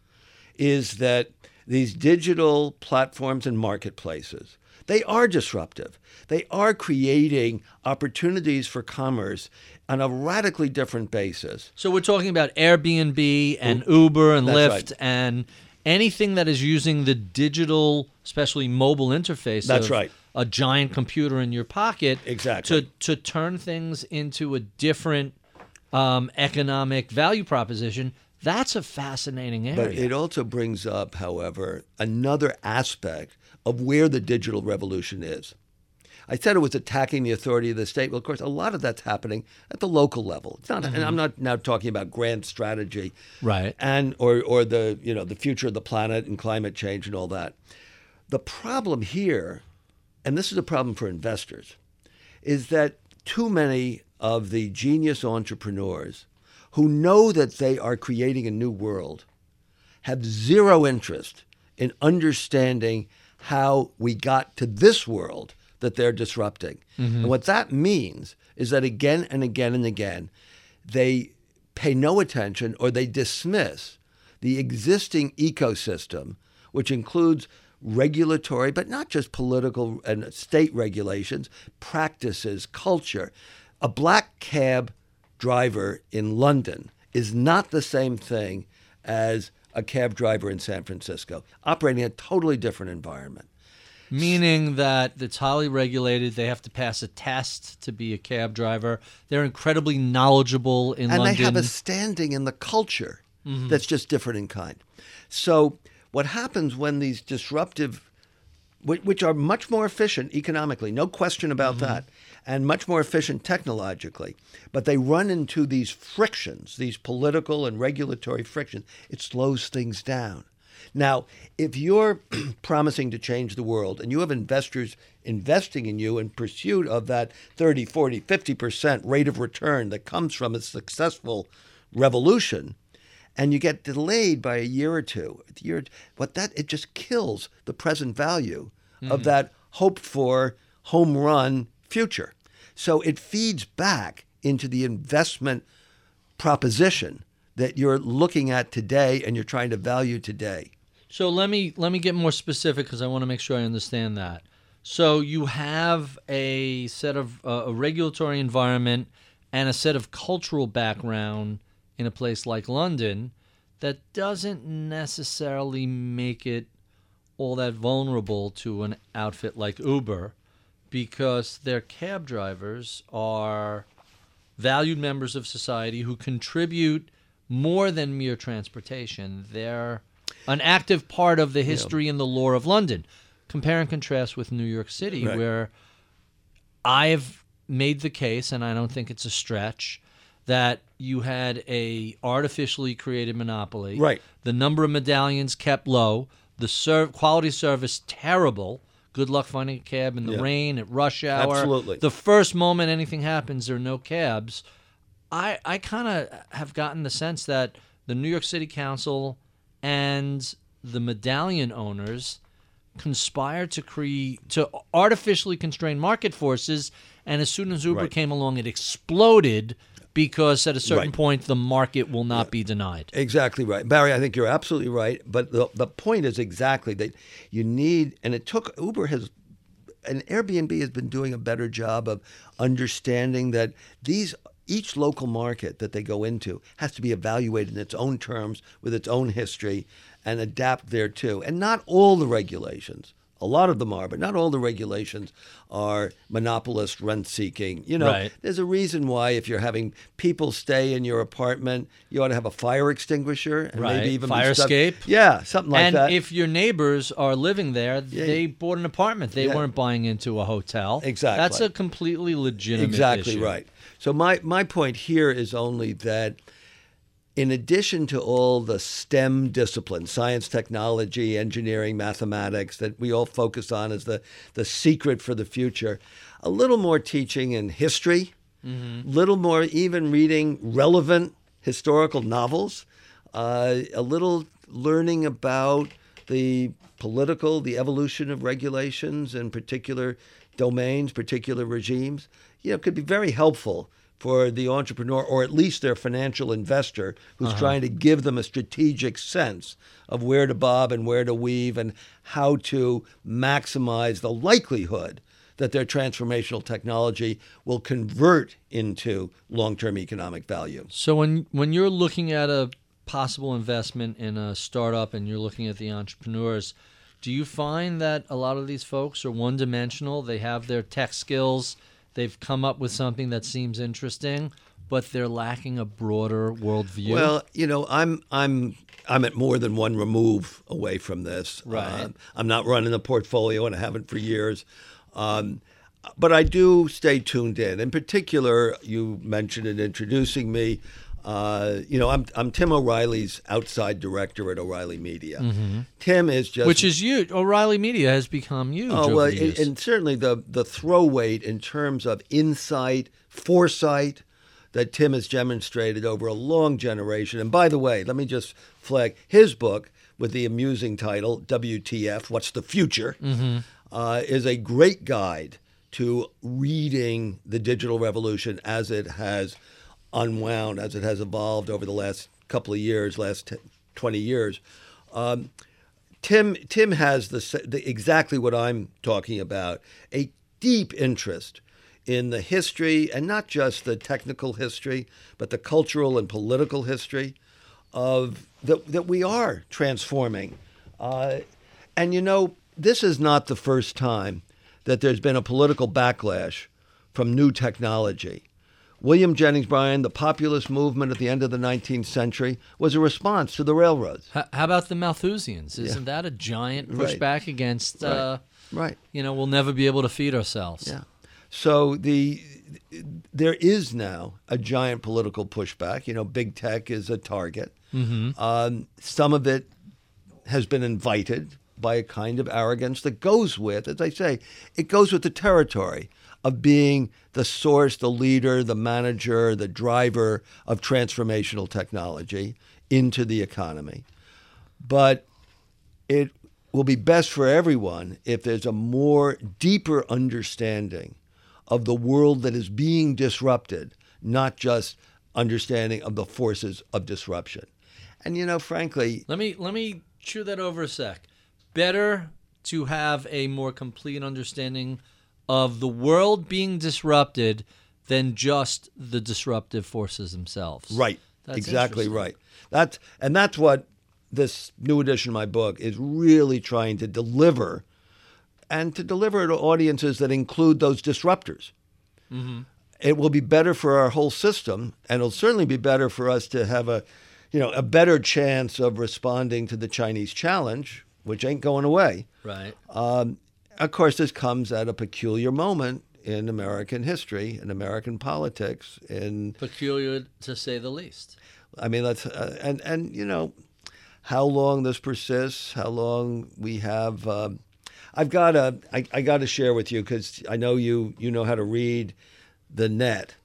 is that these digital platforms and marketplaces, they are disruptive. They are creating opportunities for commerce on a radically different basis. So we're talking about Airbnb and Uber and That's Lyft right. and anything that is using the digital, especially mobile interface That's of right. a giant computer in your pocket Exactly. to, to turn things into a different um, economic value proposition. That's a fascinating area. But it also brings up, however, another aspect of where the digital revolution is. I said it was attacking the authority of the state. Well, of course, a lot of that's happening at the local level. It's not, and I'm not now talking about grand strategy, Right. and or or the you know the future of the planet and climate change and all that. The problem here, and this is a problem for investors, is that too many of the genius entrepreneurs who know that they are creating a new world have zero interest in understanding how we got to this world that they're disrupting. And what that means is that again and again and again, they pay no attention or they dismiss the existing ecosystem, which includes regulatory, but not just political and state regulations, practices, culture. A black cab driver in London is not the same thing as a cab driver in San Francisco, operating in a totally different environment. Meaning that it's highly regulated. They have to pass a test to be a cab driver. They're incredibly knowledgeable in and London. And they have a standing in the culture mm-hmm. that's just different in kind. So what happens when these disruptive, which are much more efficient economically, no question about mm-hmm. that, and much more efficient technologically, but they run into these frictions, these political and regulatory frictions, it slows things down. Now, if you're promising to change the world and you have investors investing in you in pursuit of that thirty, forty, fifty percent rate of return that comes from a successful revolution, and you get delayed by a year or two, a year, what that it just kills the present value mm-hmm. of that hoped for home run future. So it feeds back into the investment proposition that you're looking at today and you're trying to value today. So let me let me get more specific because I want to make sure I understand that. So you have a set of uh, a regulatory environment and a set of cultural background in a place like London that doesn't necessarily make it all that vulnerable to an outfit like Uber, because their cab drivers are valued members of society who contribute more than mere transportation. They're an active part of the history yeah. and the lore of London. Compare and contrast with New York City, right. where I've made the case, and I don't think it's a stretch, that you had a artificially created monopoly. Right. The number of medallions kept low. The serv- quality service terrible. Good luck finding a cab in the yeah. rain, at rush hour. Absolutely. The first moment anything happens, there are no cabs. I, I kind of have gotten the sense that the New York City Council and the medallion owners conspired to create to artificially constrain market forces, and as soon as Uber right. came along, it exploded because at a certain right. point the market will not yeah. be denied. Exactly right. Barry, I think you're absolutely right. But the the point is exactly that you need, and it took, Uber has, and Airbnb has been doing a better job of understanding that these each local market that they go into has to be evaluated in its own terms with its own history and adapt thereto. And not all the regulations, a lot of them are, but not all the regulations are monopolist rent-seeking. You know, right. there's a reason why if you're having people stay in your apartment, you ought to have a fire extinguisher and right. maybe even fire stuff, escape. Yeah, something like and that. And if your neighbors are living there, yeah. they bought an apartment. They yeah. weren't buying into a hotel. Exactly. That's a completely legitimate exactly issue. right. So my, my point here is only that in addition to all the STEM disciplines, science, technology, engineering, mathematics, that we all focus on as the, the secret for the future, a little more teaching in history, a mm-hmm. little more even reading relevant historical novels, uh, a little learning about the political, the evolution of regulations in particular domains, particular regimes, you know, could be very helpful for the entrepreneur, or at least their financial investor, who's uh-huh. trying to give them a strategic sense of where to bob and where to weave and how to maximize the likelihood that their transformational technology will convert into long-term economic value. So when when you're looking at a possible investment in a startup and you're looking at the entrepreneurs, do you find that a lot of these folks are one-dimensional? They have their tech skills, they've come up with something that seems interesting, but they're lacking a broader worldview? Well, you know, I'm I'm I'm at more than one remove away from this. Right. Uh, I'm not running a portfolio, and I haven't for years. Um, but I do stay tuned in. In particular, you mentioned in introducing me, uh, you know, I'm I'm Tim O'Reilly's outside director at O'Reilly Media. Mm-hmm. Tim is just... Which is you. O'Reilly Media has become huge. Oh, well, and, and certainly the, the throw weight in terms of insight, foresight that Tim has demonstrated over a long generation. And by the way, let me just flag his book with the amusing title, W T F, What's the Future, mm-hmm. uh, is a great guide to reading the digital revolution as it has unwound, as it has evolved over the last couple of years, last ten, twenty years. Um, Tim Tim has the, the exactly what I'm talking about, a deep interest in the history, and not just the technical history, but the cultural and political history of that that we are transforming. Uh, and you know, this is not the first time that there's been a political backlash from new technology. William Jennings Bryan, the populist movement at the end of the nineteenth century, was a response to the railroads. How, how about the Malthusians? Isn't yeah. that a giant pushback right. against, right. Uh, right. you know, we'll never be able to feed ourselves? Yeah. So the there is now a giant political pushback. You know, big tech is a target. Mm-hmm. Um, some of it has been invited by a kind of arrogance that goes with, as I say, it goes with the territory of being the source, the leader, the manager, the driver of transformational technology into the economy. But it will be best for everyone if there's a more deeper understanding of the world that is being disrupted, not just understanding of the forces of disruption. And, you know, frankly... Let me let me chew that over a sec. Better to have a more complete understanding of the world being disrupted than just the disruptive forces themselves. Right. That's exactly right. That's and that's what this new edition of my book is really trying to deliver, and to deliver to audiences that include those disruptors. Mm-hmm. It will be better for our whole system, and it'll certainly be better for us to have a, you know, a better chance of responding to the Chinese challenge, which ain't going away. Right. Um, of course, this comes at a peculiar moment in American history, in American politics. In peculiar, to say the least. I mean, let's uh, and and you know, how long this persists, how long we have. Um, I've got a. I, I got to share with you because I know you. You know how to read the net.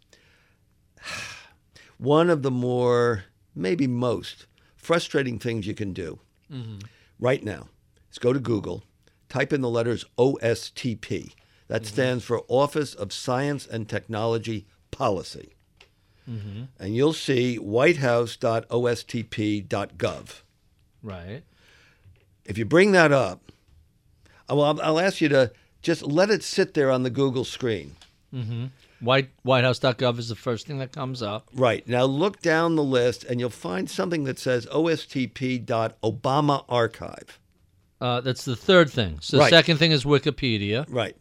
One of the more, maybe most, frustrating things you can do mm-hmm. right now is go to Google, type in the letters O S T P. That mm-hmm. stands for Office of Science and Technology Policy. Mm-hmm. And you'll see whitehouse dot O S T P dot gov. Right. If you bring that up, well, I'll, I'll ask you to just let it sit there on the Google screen. Mm-hmm. White, whitehouse dot gov is the first thing that comes up. Right. Now look down the list, and you'll find something that says O S T P dot Obama Archive. Uh, that's the third thing. So the right. second thing is Wikipedia. Right.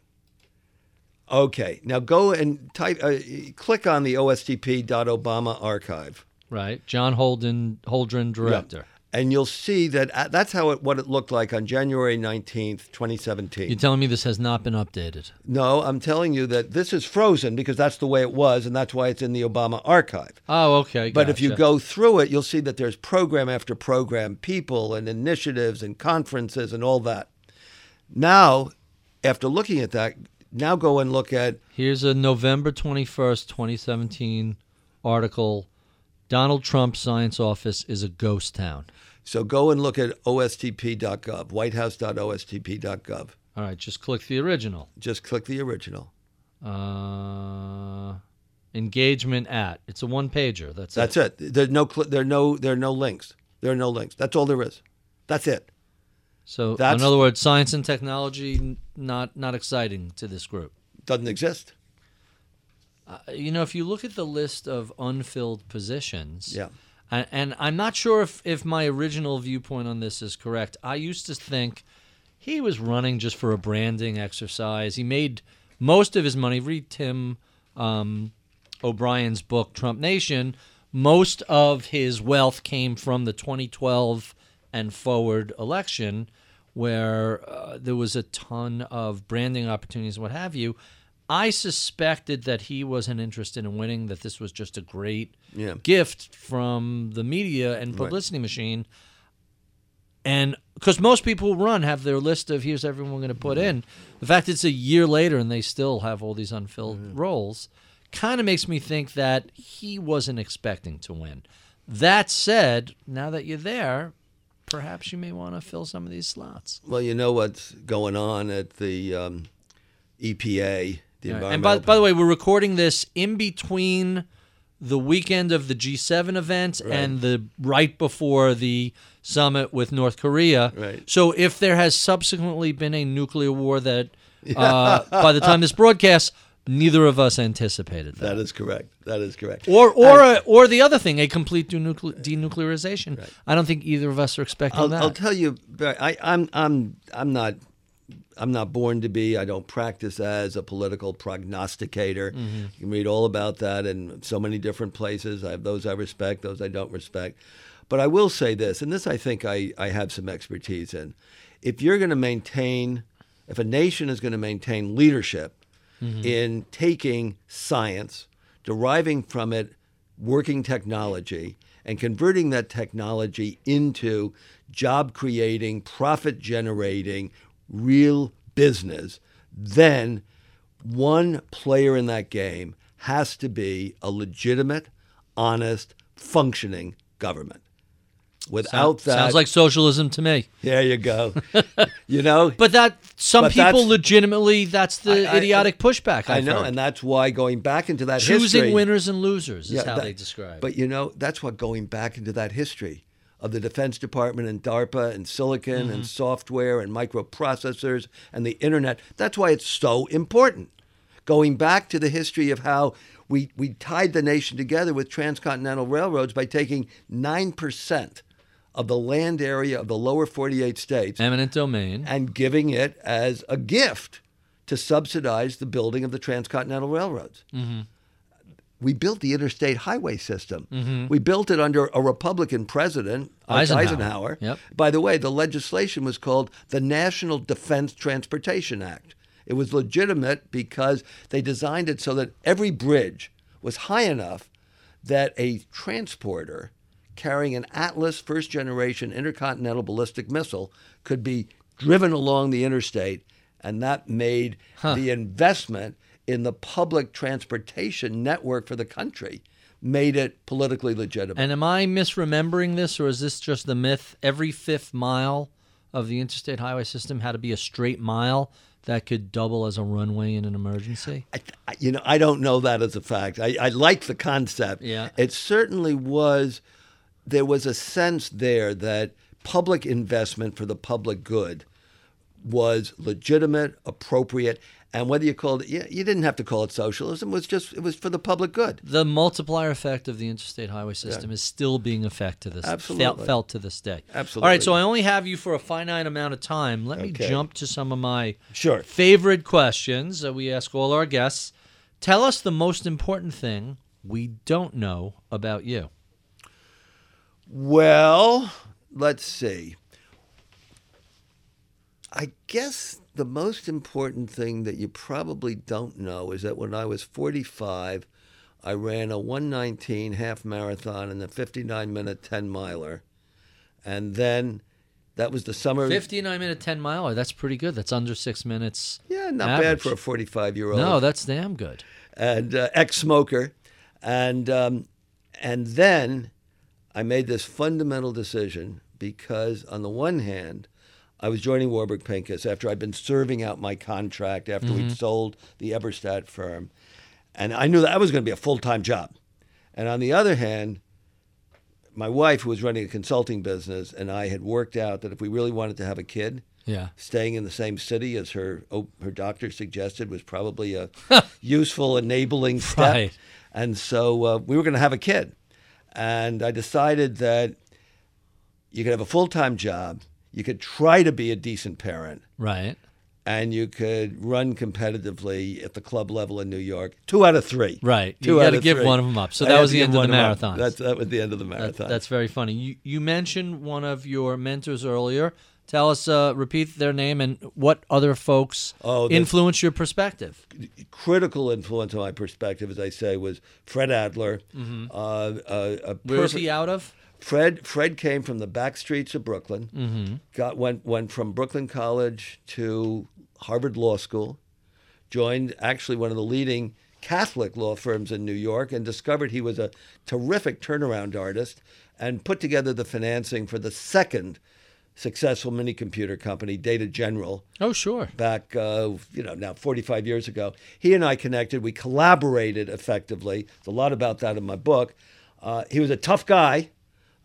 Okay. Now go and type, uh, click on the O S T P dot Obama Archive. Right. John Holden, Holdren, director. Yeah. And you'll see that uh, that's how it, what it looked like on January nineteenth, twenty seventeen. You're telling me this has not been updated? No, I'm telling you that this is frozen because that's the way it was, and that's why it's in the Obama archive. Oh, okay. But gotcha. if you go through it, you'll see that there's program after program, people and initiatives and conferences and all that. Now, after looking at that, now go and look at... Here's a November twenty-first, twenty seventeen article. Donald Trump's science office is a ghost town. So go and look at O S T P dot gov, whitehouse dot O S T P dot gov. All right, just click the original. Just click the original. Uh, engagement at. It's a one-pager. That's That's it. it. There's no, there are no, there are no links. There are no links. That's all there is. That's it. So, That's, in other words, science and technology, not not exciting to this group. Doesn't exist. Uh, you know, if you look at the list of unfilled positions, yeah. and, and I'm not sure if, if my original viewpoint on this is correct. I used to think he was running just for a branding exercise. He made most of his money. Read Tim um, O'Brien's book, Trump Nation. Most of his wealth came from the twenty twelve and forward election, where uh, there was a ton of branding opportunities and what have you. I suspected that he wasn't interested in winning, that this was just a great yeah. gift from the media and publicity right. machine. And because most people who run have their list of here's everyone we're going to put in. The fact it's a year later and they still have all these unfilled mm-hmm. roles kind of makes me think that he wasn't expecting to win. That said, now that you're there, perhaps you may want to fill some of these slots. Well, you know what's going on at the um, E P A. The right. And by, by the way, we're recording this in between the weekend of the G seven event right. and the right before the summit with North Korea. Right. So if there has subsequently been a nuclear war that, uh, by the time this broadcasts, neither of us anticipated that. That is correct. That is correct. Or or And- a, or the other thing, a complete denucle- denuclearization. Right. I don't think either of us are expecting I'll, that. I'll tell you, I, I'm I'm I'm not I'm not born to be. I don't practice as a political prognosticator. Mm-hmm. You can read all about that in so many different places. I have those I respect, those I don't respect. But I will say this, and this I think I, I have some expertise in. If you're going to maintain, if a nation is going to maintain leadership mm-hmm. in taking science, deriving from it working technology, and converting that technology into job-creating, profit-generating, real business, then one player in that game has to be a legitimate, honest, functioning government. Without Sound- that, sounds like socialism to me. there you go. You know, But that some But people that's- legitimately, that's the I- I- idiotic pushback. I I've know, heard. and that's why going back into that Choosing history, winners and losers is Yeah, how that- they describe. But you know, that's what going back into that history of the Defense Department and DARPA and silicon Mm-hmm. and software and microprocessors and the internet. That's why it's so important. Going back to the history of how we, we tied the nation together with transcontinental railroads by taking nine percent of the land area of the lower forty-eight states Eminent domain. and giving it as a gift to subsidize the building of the transcontinental railroads. Mm-hmm. We built the interstate highway system. Mm-hmm. We built it under a Republican president, Eisenhower. Eisenhower. Yep. By the way, the legislation was called the National Defense Transportation Act. It was legitimate because they designed it so that every bridge was high enough that a transporter carrying an Atlas first-generation intercontinental ballistic missile could be driven along the interstate, and that made Huh. the investment in the public transportation network for the country made it politically legitimate. And am I misremembering this, or is this just the myth? Every fifth mile of the interstate highway system had to be a straight mile that could double as a runway in an emergency? I, I- you know, I don't know that as a fact. I, I like the concept. Yeah. It certainly was, there was a sense there that public investment for the public good was legitimate, appropriate, and whether you called it, you, you didn't have to call it socialism, it was just, it was for the public good. The multiplier effect of the interstate highway system is still being effect to this, Absolutely. Felt, felt to this day. Absolutely. All right, so I only have you for a finite amount of time. Let me Okay. jump to some of my Sure. favorite questions that we ask all our guests. Tell us the most important thing we don't know about you. Well, let's see. I guess the most important thing that you probably don't know is that when I was forty-five, I ran a one nineteen half marathon and a fifty-nine minute ten miler. And then that was the summer. fifty-nine minute ten miler. That's pretty good. That's under six minutes. Yeah, not average. bad for a forty-five year old. No, that's damn good. And uh, ex-smoker, and um, and then I made this fundamental decision because on the one hand, I was joining Warburg Pincus after I'd been serving out my contract after we'd sold the Eberstadt firm, and I knew that was going to be a full-time job. And on the other hand, my wife, who was running a consulting business, and I had worked out that if we really wanted to have a kid, Yeah. staying in the same city as her oh, her doctor suggested was probably a useful enabling step. Right. And so uh, we were going to have a kid. And I decided that you could have a full-time job, you could try to be a decent parent, Right. and you could run competitively at the club level in New York. Two out of three. Right. You Two out gotta of give three. one of 'em up. So I that had was to the give end of the one 'em up. marathons. That's, that was the end of the That, marathon. that's very funny. You you mentioned one of your mentors earlier. Tell us, uh, repeat their name and what other folks Oh, the- influence your perspective. Critical influence on my perspective, as I say, was Fred Adler. Uh, uh, a Where is perfect- he out of? Fred Fred came from the back streets of Brooklyn. Mm-hmm. Got went went from Brooklyn College to Harvard Law School. Joined actually one of the leading Catholic law firms in New York, and discovered he was a terrific turnaround artist, and put together the financing for the second successful mini computer company, Data General, Oh, sure. back, uh, you know, now forty-five years ago. He and I connected. We collaborated effectively. There's a lot about that in my book. Uh, he was a tough guy.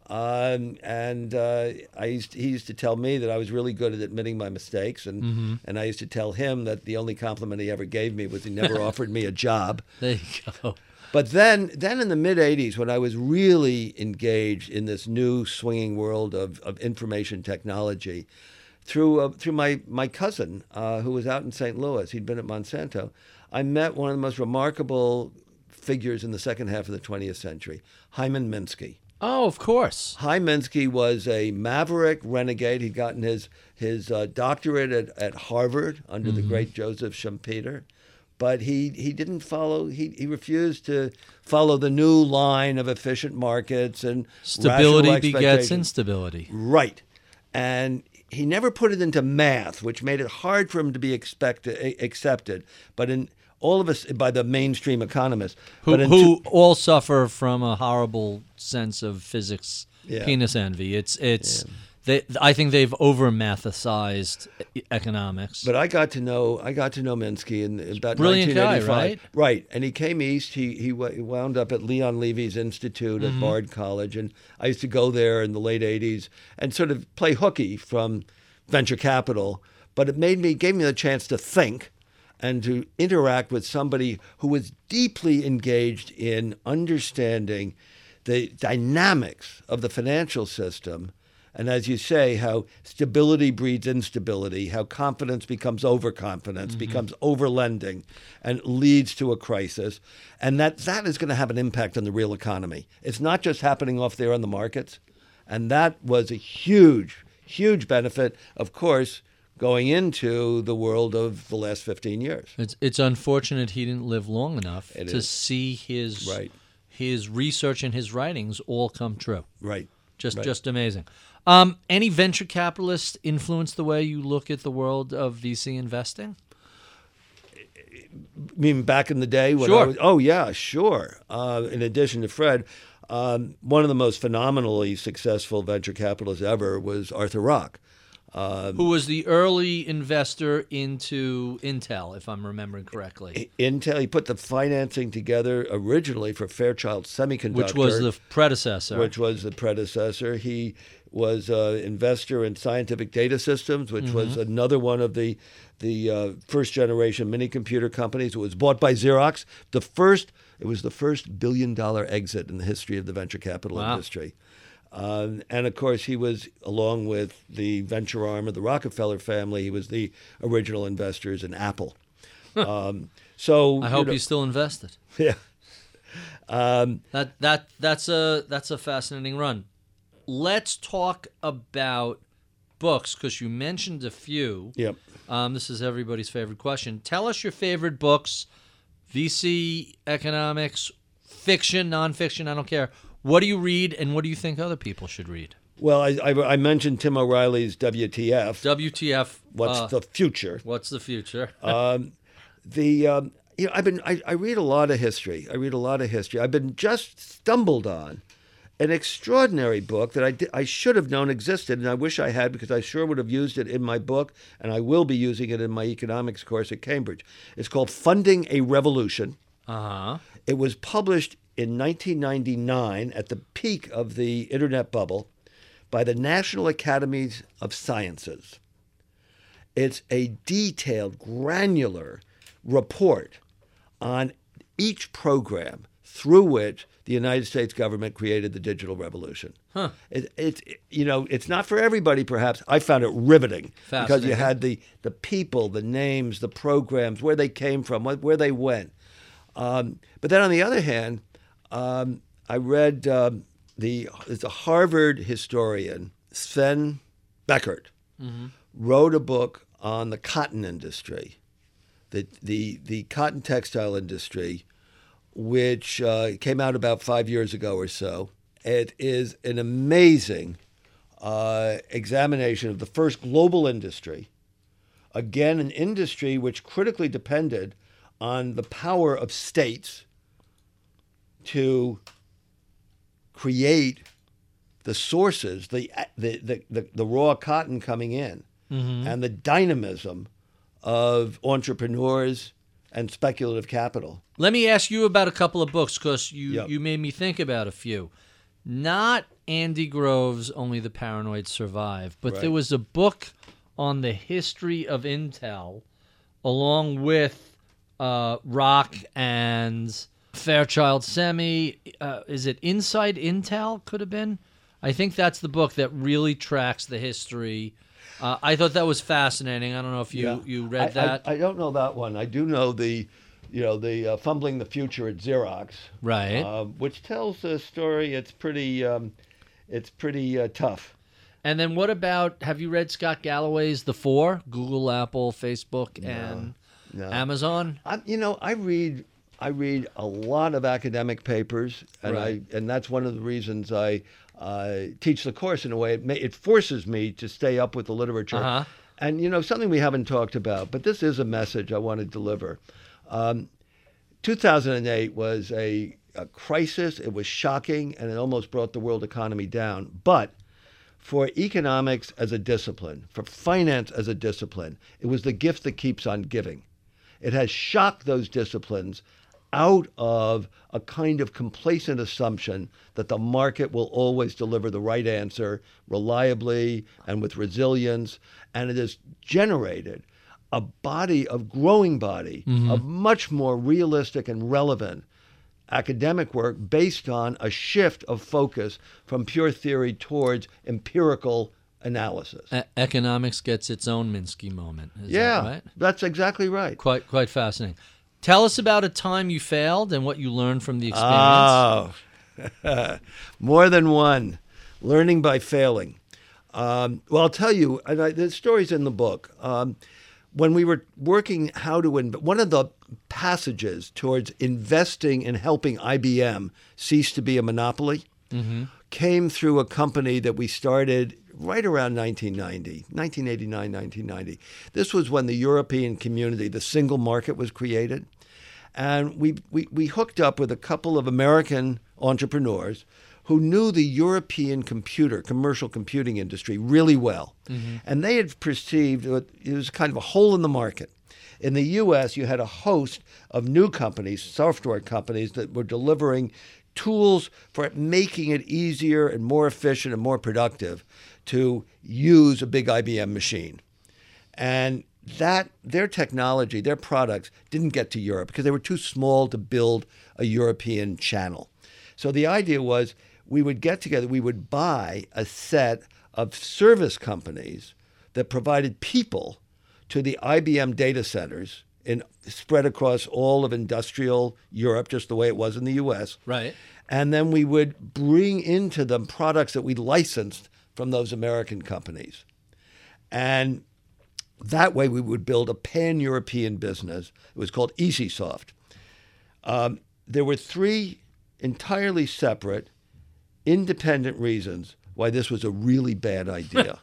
Um, and uh, I used to, he used to tell me that I was really good at admitting my mistakes, and Mm-hmm. and I used to tell him that the only compliment he ever gave me was he never offered me a job. There you go. But then, then in the mid eighties, when I was really engaged in this new swinging world of, of information technology, through uh, through my my cousin uh, who was out in Saint Louis, he'd been at Monsanto, I met one of the most remarkable figures in the second half of the twentieth century, Hyman Minsky. Oh, of course. Hyman Minsky was a maverick renegade. He'd gotten his his uh, doctorate at, at Harvard under Mm-hmm. the great Joseph Schumpeter. But he, he didn't follow, he, he refused to follow the new line of efficient markets and Stability rational begets expectations. instability. Right. And he never put it into math, which made it hard for him to be expected, accepted. But in all of us, by the mainstream economists. Who, but in who two- all suffer from a horrible sense of physics, Yeah. penis envy. It's it's. They, I think they've over mathicized economics. But I got to know I got to know Minsky in, in about Brilliant guy, nineteen eighty-five. right? Right, and he came east. He he w- wound up at Leon Levy's Institute Mm-hmm. at Bard College, and I used to go there in the late eighties and sort of play hooky from venture capital. But it made me gave me the chance to think and to interact with somebody who was deeply engaged in understanding the dynamics of the financial system. And as you say, how stability breeds instability, how confidence becomes overconfidence, Mm-hmm. becomes overlending, and leads to a crisis. And that, that is going to have an impact on the real economy. It's not just happening off there on the markets. And that was a huge, huge benefit, of course, going into the world of the last fifteen years. It's it's unfortunate he didn't live long enough It to is. see his Right. his research and his writings all come true. Right. Just Right. just amazing. Um, any venture capitalists influence the way you look at the world of V C investing? I mean, back in the day when Sure. I was, oh yeah, sure. Uh, in addition to Fred, um, one of the most phenomenally successful venture capitalists ever was Arthur Rock. Who was the early investor into Intel, if I'm remembering correctly, Intel, he put the financing together originally for Fairchild Semiconductor, which was the predecessor. which was the predecessor. He was an investor in Scientific Data Systems, which Mm-hmm. was another one of the the uh, first generation mini computer companies. It was bought by Xerox. The first, it was the first billion dollar exit in the history of the venture capital Wow. industry. Um, and of course, he was, along with the venture arm of the Rockefeller family, he was the original investors in Apple. um, so I you hope know- he's still invested. yeah. Um, That that that's a that's a fascinating run. Let's talk about books because you mentioned a few. Yep. Um, this is everybody's favorite question. Tell us your favorite books, V C, economics, fiction, nonfiction. I don't care. What do you read, and what do you think other people should read? Well, I, I, I mentioned Tim O'Reilly's W T F. W T F. What's uh, the future? What's the future? Um, the um, you know, I've been I, I read a lot of history. I read a lot of history. I've been just stumbled on an extraordinary book that I di- I should have known existed, and I wish I had because I sure would have used it in my book, and I will be using it in my economics course at Cambridge. It's called Funding a Revolution. Uh huh. It was published in nineteen ninety-nine at the peak of the internet bubble by the National Academies of Sciences. It's a detailed, granular report on each program through which the United States government created the digital revolution. Huh. It, it, you know, it's not for everybody, perhaps. I found it riveting because you Fascinating. had the, the people, the names, the programs, where they came from, what, where they went. Um, but then on the other hand, um, I read um, the there's a Harvard historian, Sven Beckert, wrote a book on the cotton industry, the the the cotton textile industry, which uh, came out about five years ago or so. It is an amazing uh, examination of the first global industry. Again, an industry which critically depended on the power of states to create the sources, the the the, the, the raw cotton coming in, and the dynamism of entrepreneurs and speculative capital. Let me ask you about a couple of books because you, Yep. you made me think about a few. Not Andy Grove's Only the Paranoid Survive, but Right. there was a book on the history of Intel along with uh, Rock and Fairchild Semi. Uh, is it Inside Intel? Could have been. I think that's the book that really tracks the history. Uh, I thought that was fascinating. I don't know if you, Yeah. you read I, that. I, I don't know that one. I do know the, you know, the uh, Fumbling the Future at Xerox, Right. uh, which tells a story. It's pretty, um, it's pretty uh, tough. And then what about, have you read Scott Galloway's The Four? Google, Apple, Facebook, and no. Amazon? I, you know, I read, I read a lot of academic papers, and Right. I, and that's one of the reasons I uh, teach the course in a way. It, may, it forces me to stay up with the literature. Uh-huh. And you know, something we haven't talked about, but this is a message I want to deliver. Um, two thousand eight was a, a crisis. It was shocking, and it almost brought the world economy down. But for economics as a discipline, for finance as a discipline, it was the gift that keeps on giving. It has shocked those disciplines out of a kind of complacent assumption that the market will always deliver the right answer reliably and with resilience. And it has generated a body of growing body Mm-hmm. of much more realistic and relevant academic work based on a shift of focus from pure theory towards empirical analysis. E- economics gets its own Minsky moment. Is yeah, that right? that's exactly right. Quite, quite fascinating. Tell us about a time you failed and what you learned from the experience. Oh, more than one. Learning by failing. Um, well, I'll tell you, and I, the story's in the book. Um, when we were working how to invest, one of the passages towards investing and helping I B M cease to be a monopoly Mm-hmm. came through a company that we started right around nineteen ninety, nineteen eighty-nine, nineteen ninety. This was when the European community, the single market, was created. And we, we, we hooked up with a couple of American entrepreneurs who knew the European computer, commercial computing industry really well. Mm-hmm. And they had perceived it was kind of a hole in the market. In the U S, you had a host of new companies, software companies, that were delivering tools for making it easier and more efficient and more productive to use a big I B M machine. And that their technology, their products didn't get to Europe because they were too small to build a European channel. So the idea was we would get together, we would buy a set of service companies that provided people to the I B M data centers in, spread across all of industrial Europe, just the way it was in the U S. Right. And then we would bring into them products that we licensed from those American companies. And that way we would build a pan-European business. It was called EasySoft. Um, there were three entirely separate, independent reasons why this was a really bad idea.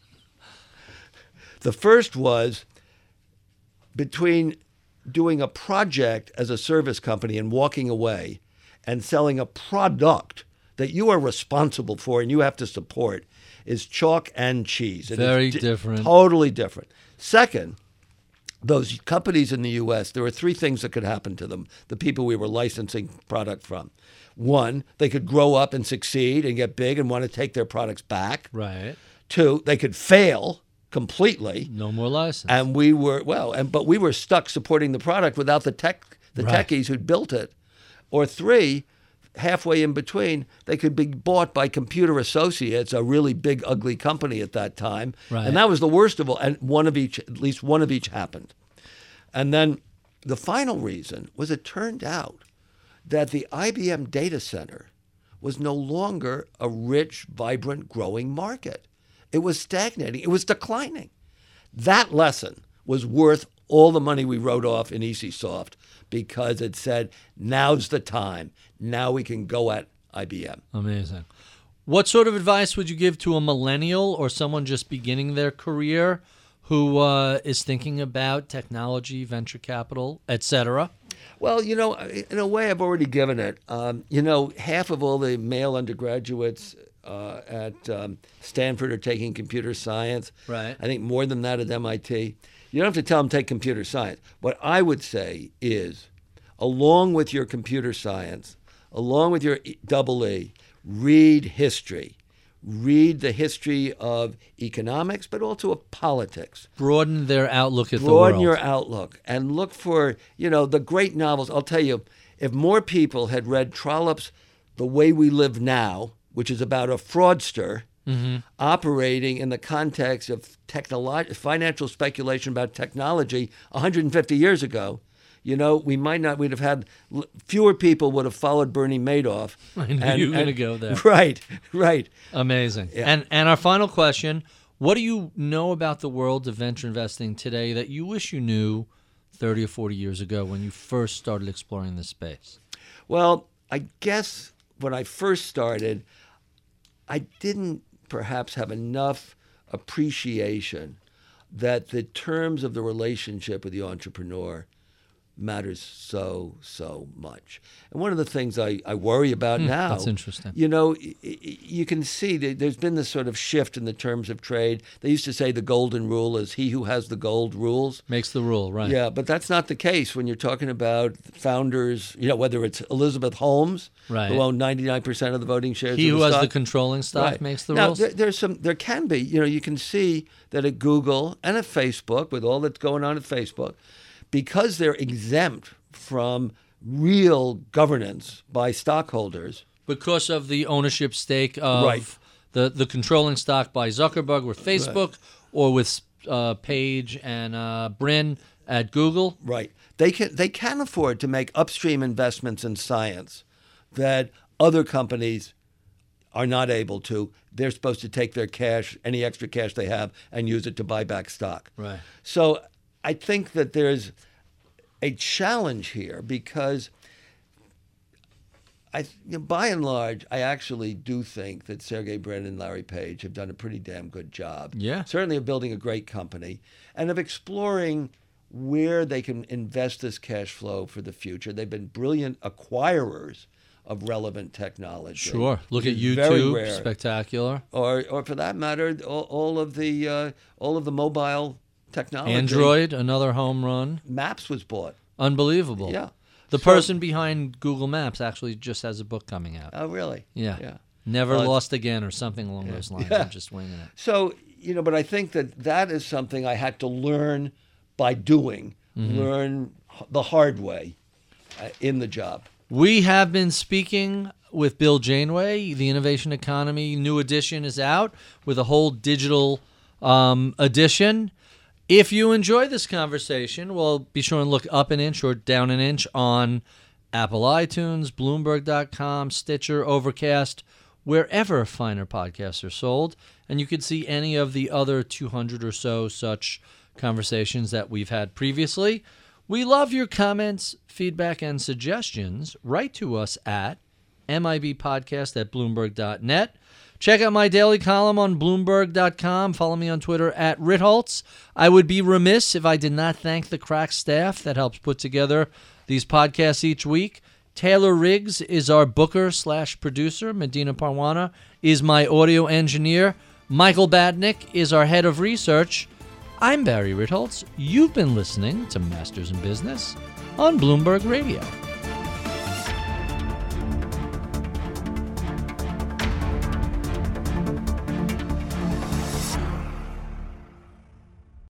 The first was between doing a project as a service company and walking away and selling a product that you are responsible for and you have to support is chalk and cheese. It Very is di- different. Totally different. Second, those companies in the U S, there were three things that could happen to them, the people we were licensing product from. One, they could grow up and succeed and get big and want to take their products back. Right. Two, they could fail completely. No more license. And we were, well, and but we were stuck supporting the product without the tech, the Right. techies who'd built it. Or three, halfway in between, they could be bought by Computer Associates, a really big, ugly company at that time. Right. And that was the worst of all. And one of each, at least one of each happened. And then the final reason was it turned out that the I B M data center was no longer a rich, vibrant, growing market. It was stagnating. It was declining. That lesson was worth all the money we wrote off in EasySoft because it said, now's the time. Now we can go at I B M. Amazing. What sort of advice would you give to a millennial or someone just beginning their career who uh, is thinking about technology, venture capital, et cetera? Well, you know, in a way, I've already given it. Um, you know, half of all the male undergraduates uh, at um, Stanford are taking computer science. Right. I think more than that at M I T. You don't have to tell them to take computer science. What I would say is, along with your computer science, along with your double E, read history. Read the history of economics, but also of politics. Broaden their outlook at Broaden the world. Broaden your outlook and look for, you know, the great novels. I'll tell you, if more people had read Trollope's The Way We Live Now, which is about a fraudster mm-hmm. operating in the context of technolo- financial speculation about technology one hundred fifty years ago, you know, we might not, we'd have had, fewer people would have followed Bernie Madoff. I knew and, you were going to and, go there. Right, right. Amazing. Yeah. And and our final question, what do you know about the world of venture investing today that you wish you knew thirty or forty years ago when you first started exploring this space? Well, I guess when I first started, I didn't perhaps have enough appreciation that the terms of the relationship with the entrepreneur matters so, so much. And one of the things I, I worry about Hmm, now, that's interesting. You know, y- y- you can see that there's been this sort of shift in the terms of trade. They used to say the golden rule is he who has the gold rules. Makes the rule, right. Yeah, but that's not the case when you're talking about founders, you know, whether it's Elizabeth Holmes, Right. who owned ninety-nine percent of the voting shares He of who the has stock. the controlling stock Right. makes the now, rules? There, there's some, there can be, you know, you can see that at Google and at Facebook, with all that's going on at Facebook, because they're exempt from real governance by stockholders. Because of the ownership stake of Right. the, the controlling stock by Zuckerberg with Facebook Right. or with uh, Page and uh, Brin at Google. Right. They can they can afford to make upstream investments in science that other companies are not able to. They're supposed to take their cash, any extra cash they have, and use it to buy back stock. Right. So I think that there's a challenge here because I, you know, by and large, I actually do think that Sergey Brin and Larry Page have done a pretty damn good job. Yeah. Certainly of building a great company and of exploring where they can invest this cash flow for the future. They've been brilliant acquirers of relevant technology. Sure. Look which at is very YouTube, rare. spectacular. Or, or for that matter, all, all of the uh, all of the mobile technology. Android, another home run. Maps was bought. Unbelievable. Yeah. The So- person behind Google Maps actually just has a book coming out. Oh, really? Yeah. Yeah. Never Well, it's- Lost Again or something along those lines. Yeah. I'm just winging it. So, you know, but I think that that is something I had to learn by doing, Mm-hmm. learn h- the hard way uh, in the job. We have been speaking with Bill Janeway. The Innovation Economy new edition is out with a whole digital um, edition. If you enjoy this conversation, well, be sure and look up an inch or down an inch on Apple iTunes, Bloomberg dot com, Stitcher, Overcast, wherever finer podcasts are sold. And you can see any of the other two hundred or so such conversations that we've had previously. We love your comments, feedback, and suggestions. Write to us at mibpodcast at bloomberg dot net. Check out my daily column on bloomberg dot com. Follow me on Twitter at Ritholtz. I would be remiss if I did not thank the crack staff that helps put together these podcasts each week. Taylor Riggs is our booker slash producer. Medina Parwana is my audio engineer. Michael Badnick is our head of research. I'm Barry Ritholtz. You've been listening to Masters in Business on Bloomberg Radio.